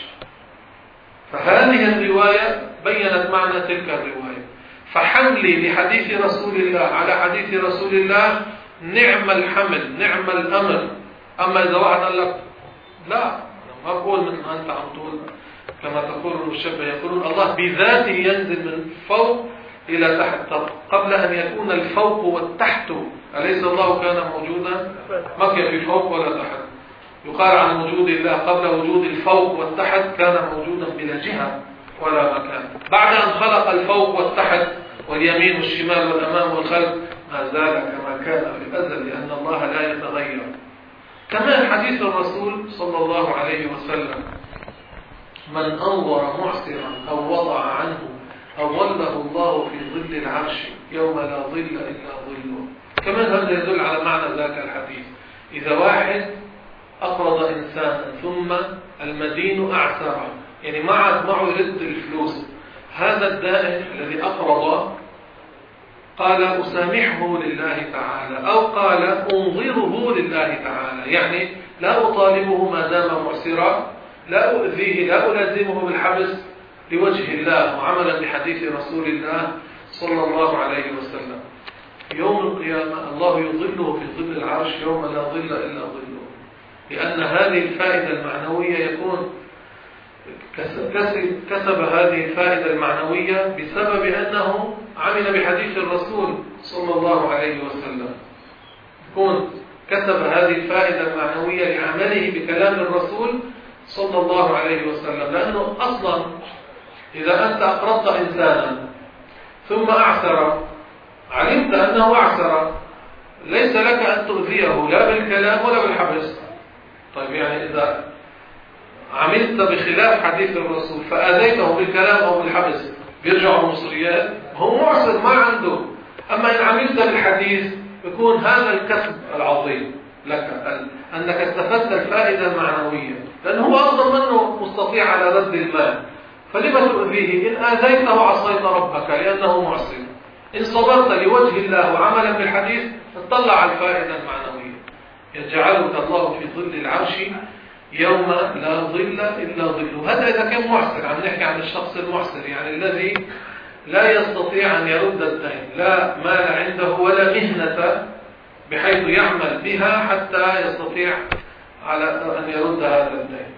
فهذه الرواية بيّنت معنى تلك الرواية. فحملي لحديث رسول الله على حديث رسول الله نعم الحمل، نعم الأمر. أما إذا واحد قال لك لا، ما بقول مثل ما أنت عم تقول كما تقول المشبه، يقولون الله بذاته ينزل من فوق إلى تحت. قبل أن يكون الفوق والتحت أليس الله كان موجودا؟ ما كان في فوق ولا تحت. يقال عن وجود الله قبل وجود الفوق والتحت كان موجودا بلا جهة ولا مكان. بعد أن خلق الفوق والتحت واليمين والشمال والأمام والخلف ما زال كما كان في الأزل، لأن الله لا يتغير. كمان حديث الرسول صلى الله عليه وسلم من أنظر معسرا أو وضع عنه أظله الله في ظل العرش يوم لا ظل إلا ظله. كمان هذا يدل على معنى ذاك الحديث. إذا واحد أقرض إنسانا ثم المدين أعسره، يعني معه يرد الفلوس، هذا الدائن الذي أقرض قال أسامحه لله تعالى، أو قال أنظره لله تعالى، يعني لا أطالبه ما دام معسرا، لا أؤذيه، لا ألازمه بالحبس لوجه الله، وعملا بحديث رسول الله صلى الله عليه وسلم. يوم القيامة الله يظله في ظل العرش يوم لا ظل إلا ظله، لأن هذه الفائدة المعنوية يكون كسب هذه الفائدة المعنوية بسبب أنه عمل بحديث الرسول صلى الله عليه وسلم، يكون كسب هذه الفائدة المعنوية لعمله بكلام الرسول صلى الله عليه وسلم. لأنه أصلا إذا أنت أقرضت إنسانا ثم أعسر، علمت أنه أعسر، ليس لك أن تؤذيه لا بالكلام ولا بالحبس. طيب يعني إذا عملت بخلاف حديث الرسول فآذيته بالكلام أو بالحبس بيرجعوا مصريات، هو معسر ما عنده. أما إن عملت بالحديث يكون هذا الكسب العظيم لك، أنك استفدت الفائدة المعنوية، لأنه هو أصلا منه مستطيع على رد المال، فلما تؤذيه؟ إن آذيته عصيت ربك لأنه معسر. إن صبرت لوجه الله وعملا بالحديث اطلع على الفائدة المعنوية. يجعلك الله في ظل العرش يوم لا ظل إلا ظله. هذا إذا كان معسر، عم نحكي عن الشخص المعسر، يعني الذي لا يستطيع أن يرد الدين، لا مال عنده ولا مهنة بحيث يعمل بها حتى يستطيع على أن يرد هذا الدين.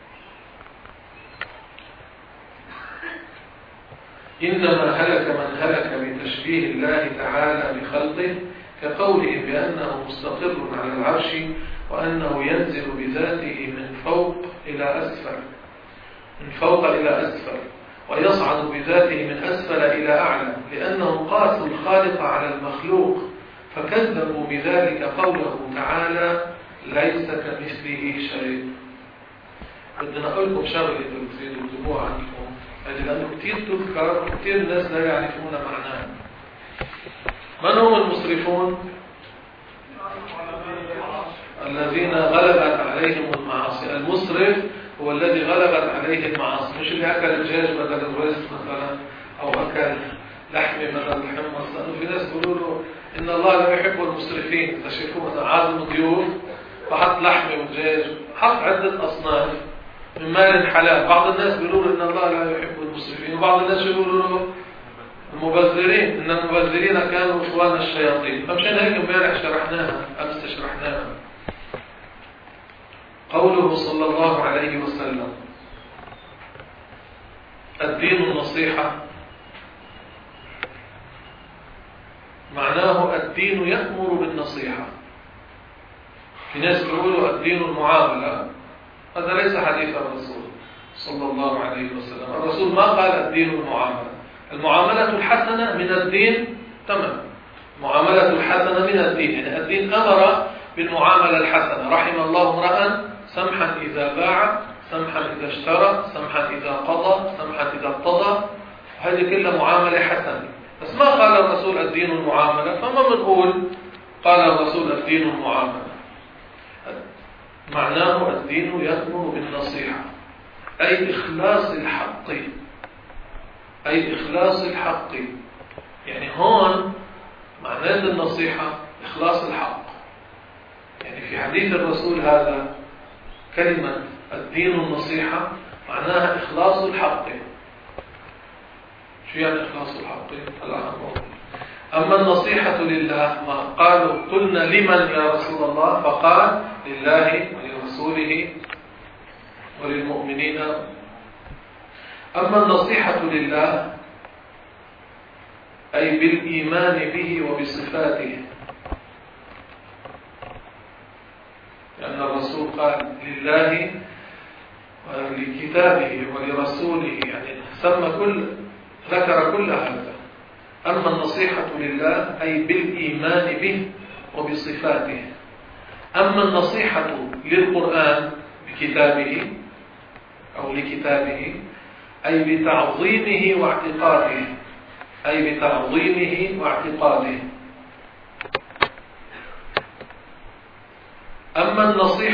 إنما هلك من هلك بتشبيه الله تعالى بخلقه، كقوله بأنه مستقر على العرش وأنه ينزل بذاته من فوق إلى أسفل، من فوق إلى أسفل، ويصعد بذاته من أسفل إلى أعلى، لأنه قاسوا الخالق على المخلوق فكذبوا بذلك قوله تعالى ليس كمثله شيء. بدنا أقول لكم شغلة تريدوا تكتبوها عنكم، لأنه كثير تذكر وكثير الناس لا يعرفون معناها. من هم المسرفون؟ الذين غلبت عليهم المعاصي. المسرف هو الذي غلبت عليه المعاصي، مش اللي أكل الدجاج بدل الرز مثلا، أو أكل لحمة بدل الحمص. لأنه في ناس بيقولوا له إن الله لا يحب المسرفين، تشوفوا مثلا عازم ضيوف فحط لحمة ودجاج، حط عدة أصناف من مال حلال. بعض الناس بيقولوا إن الله لا يحب المسرفين، وبعض الناس يقولوا له المبذرين، إن المبذرين كانوا إخوان الشياطين. فمشان هيك امبارح شرحناها، أمس شرحناها. قوله صلى الله عليه وسلم الدين النصيحة، معناه الدين يأمر بالنصيحة. في ناس بيقولوا الدين المعاملة، هذا ليس حديث الرسول صلى الله عليه وسلم. الرسول ما قال الدين المعاملة. المعاملة الحسنة من الدين، تمام، معاملة الحسنة من الدين، يعني الدين أمر بالمعاملة الحسنة. رحم الله امرأ سمحا إذا باع، سمحا إذا اشترى، سمحا إذا قضى، سمحا إذا اقتضى. هذه كلها معاملة حسنة. بس ما قال الرسول الدين المعاملة، فما بنقول قال الرسول الدين المعاملة. معناه الدين يأمر بالنصيحة، أي إخلاص الحق، أي إخلاص الحق. يعني هون معناه النصيحة إخلاص الحق. يعني في حديث الرسول هذا كلمة الدين النصيحة معناها إخلاص الحق. شو يعني إخلاص الحق؟ أما النصيحة لله، ما قالوا قلنا لمن يا رسول الله؟ فقال لله ولرسوله وللمؤمنين. أما النصيحة لله أي بالإيمان به وبصفاته، لأن الرسول قال لله ولكتابه ولرسوله، يعني ذكر كل هذا. أما النصيحة لله أي بالإيمان به وبصفاته. أما النصيحة للقرآن بكتابه أو لكتابه أي بتعظيمه واعتقاده، أي بتعظيمه واعتقاده. أما أما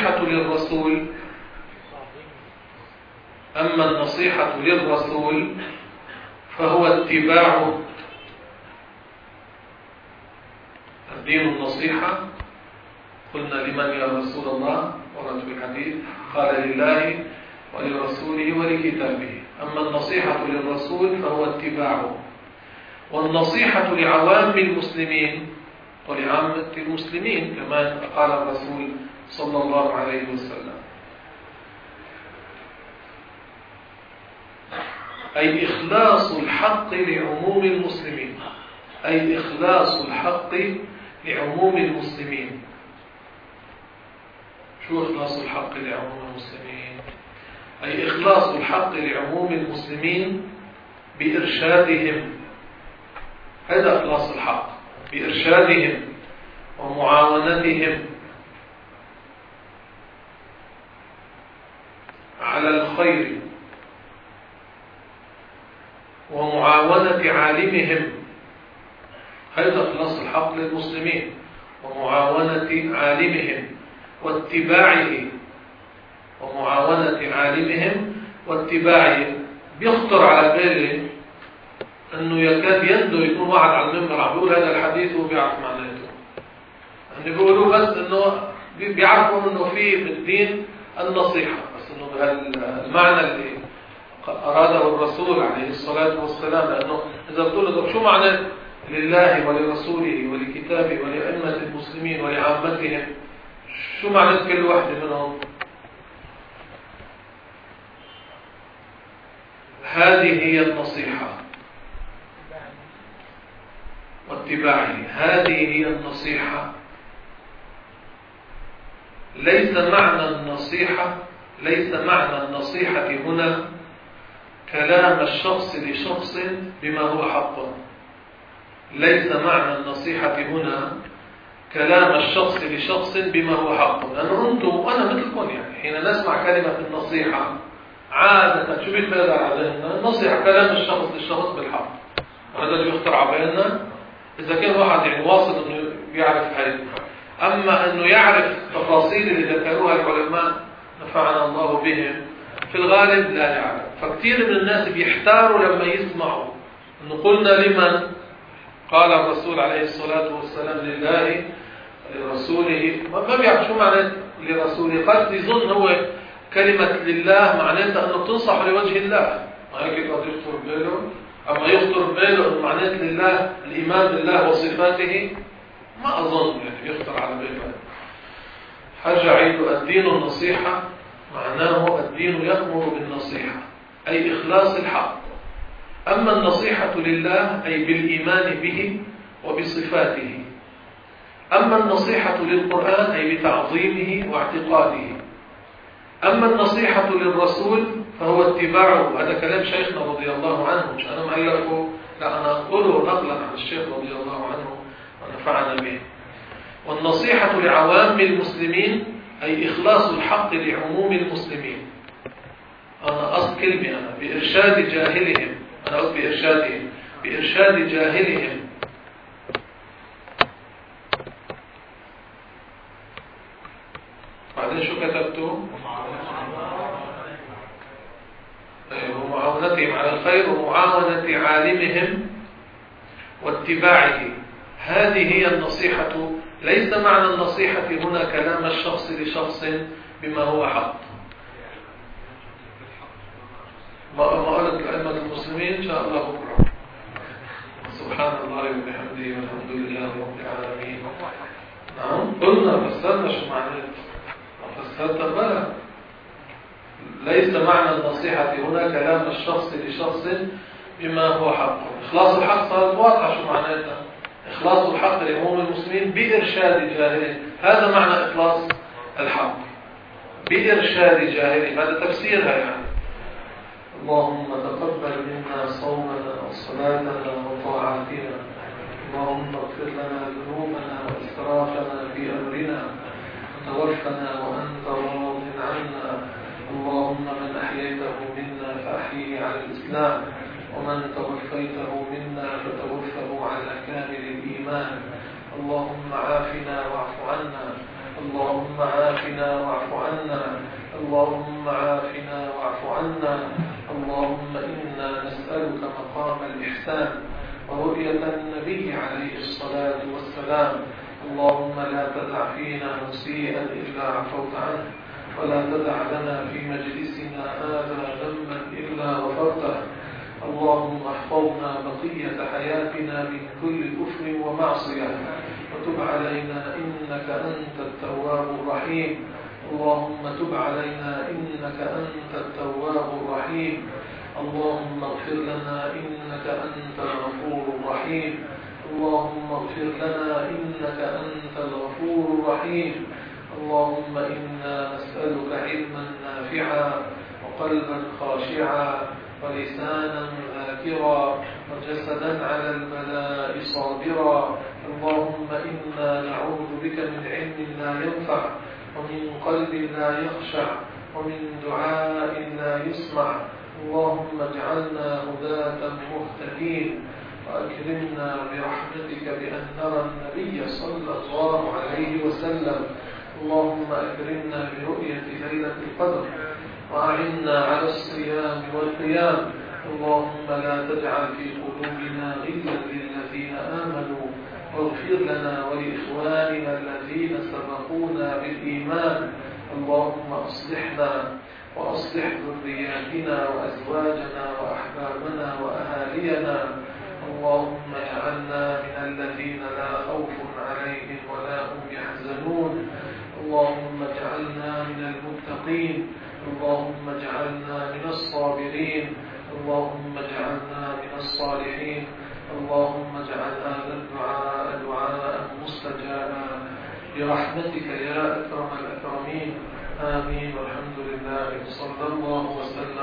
النصيحة للرسول فهو اتباعه. الدين النصيحة، قلنا لمن يا رسول الله؟ ورد في الحديث قال لله ولرسوله ولكتابه. أما النصيحة للرسول فهو اتباعه، والنصيحة لعوام المسلمين ولعامة المسلمين كما قال الرسول صلى الله عليه وسلم، أي إخلاص الحق لعموم المسلمين. أي إخلاص الحق لعموم المسلمين. شو إخلاص الحق لعموم المسلمين؟ أي إخلاص الحق لعموم المسلمين بإرشادهم. هذا إخلاص الحق، بإرشادهم ومعاونتهم على الخير ومعاونة عالمهم. هذا إخلاص الحق للمسلمين ومعاونة عالمهم واتباعه، ومعاونة عالمهم واتباعه. بيخطر على بالي أنه يكاد يندو يكون واحد على المنبر عم بيقول هذا الحديث وهو بيعرف معناته. يعني بيقولوا بس أنه بيعرفوا أنه في بالدين النصيحة، بس أنه بهالمعنى اللي أراده الرسول عليه الصلاة والسلام. لأنه إذا بتقول له شو معنى لله ولرسوله ولكتابه ولأئمة المسلمين ولعامتهم، شو معنى كل واحدة منهم؟ هذه هي النصيحة واتباعه. هذه هي النصيحة. ليس معنى النصيحة هنا كلام الشخص لشخص بما هو حق. ليس معنى النصيحة هنا كلام الشخص لشخص بما هو حق. لأنه أنتم وأنا مثلكم، يعني حين نسمع كلمة النصيحة عادة شو بيتبادر على ذهننا؟ النصيحة كلام الشخص للشخص بالحق، وهذا اللي بيخطر على بالنا إذا كان واحد يعني واصل إنه يعرف هذه. أما إنه يعرف تفاصيل اللي ذكروها العلماء نفعنا الله بهم، في الغالب لا يعرف. فكثير من الناس بيحتاروا لما يسمعوا إنه قلنا لمن قال الرسول عليه الصلاة والسلام لله لرسوله، ما بيعرف شو معنى لرسوله. قد يظن هو كلمة لله معناتها أنه تنصح لوجه الله، ما هيك قد يخطر باله. أما يخطر باله أنه معنات لله الإيمان بالله وصفاته، ما أظن يعني يخطر على باله. حاجة عيد الدين النصيحة، معناه الدين يأمر بالنصيحة أي إخلاص الحق. أما النصيحة لله أي بالإيمان به وبصفاته. أما النصيحة للقرآن أي بتعظيمه واعتقاده. أما النصيحة للرسول فهو اتباعه. هذا كلام شيخنا رضي الله عنه، مش أنا مألفه، لا أنا أقوله نقلا عن الشيخ رضي الله عنه ونفعنا به. والنصيحة لعوام المسلمين أي إخلاص الحق لعموم المسلمين. أنا أصل كلمة أنا بإرشاد جاهلهم، أنا قلت بإرشادهم، بإرشاد جاهلهم. بعدين شو كتبته؟ ومعاونتهم على الخير ومعاونة عالمهم واتباعه. هذه هي النصيحة. ليس معنى النصيحة هنا كلام الشخص لشخص بما هو حق. ما قالت أئمة المسلمين إن شاء الله بكرة. سبحان الله وبحمده والحمد لله رب العالمين. نعم قلنا فسرنا شو معناه. فسرت بلا. ليس معنى النصيحة هنا كلام الشخص لشخص بما هو حق. إخلاص الحق صارت واضحة شو معناتها. إخلاص الحق لعموم المسلمين بإرشاد جاهلهم. هذا معنى إخلاص الحق بإرشاد جاهلهم. هذا تفسيرها يعني. اللهم تقبل منا صومنا وصلاتنا وطاعتنا. اللهم اغفر لنا ذنوبنا وإسرافنا في أمرنا وتوفنا وأنت راض عنا. اللهم من أحييته منا فأحيه على الإسلام، ومن توفيته منا فتوفه على كامل الإيمان. اللهم عافنا واعف عنا. اللهم عافنا واعف عنا، اللهم عافنا واعف عنا. اللهم إنا نسألك مقام الإحسان ورؤية النبي عليه الصلاة والسلام. اللهم لا تدع فينا مسيئا إلا عفوت عنه، ولا تدع لنا في مجلسنا هذا ذنبا إلا غفرته. اللهم احفظنا بقية حياتنا من كل كفر ومعصية، وتب علينا إنك أنت التواب الرحيم. اللهم تب علينا إنك أنت التواب الرحيم. اللهم اغفر لنا إنك أنت الغفور الرحيم. اللهم اغفر لنا إنك أنت الغفور الرحيم. اللهم إنا نسألك علما نافعا وقلبا خاشعا ولسانا ذاكرا وجسدا على البلاء صابرا. اللهم إنا نعوذ بك من علم لا ينفع، ومن قلب لا يخشع، ومن دعاء لا يسمع. اللهم اجعلنا هداة مهتدين، وأكرمنا برحمتك بأن نرى النبي صلى الله عليه وسلم. اللهم أكرمنا برؤية ليلة القدر، وأعنا على الصيام والقيام. اللهم لا تجعل في قلوبنا غلا للذين آمنوا، واغفر لنا ولإخواننا الذين سبقونا بالإيمان. اللهم أصلحنا وأصلح ذرياتنا وأزواجنا وأحبابنا وأهالينا. اللهم اجعلنا من الذين لا خوف عليهم ولا هم يحزنون. اللهم اجعلنا من المتقين. اللهم اجعلنا من الصابرين. اللهم اجعلنا من الصالحين. اللهم اجعل هذا الدعاء دعاء مستجابا برحمتك يا أكرم الأكرمين. آمين والحمد لله. صلى الله وسلم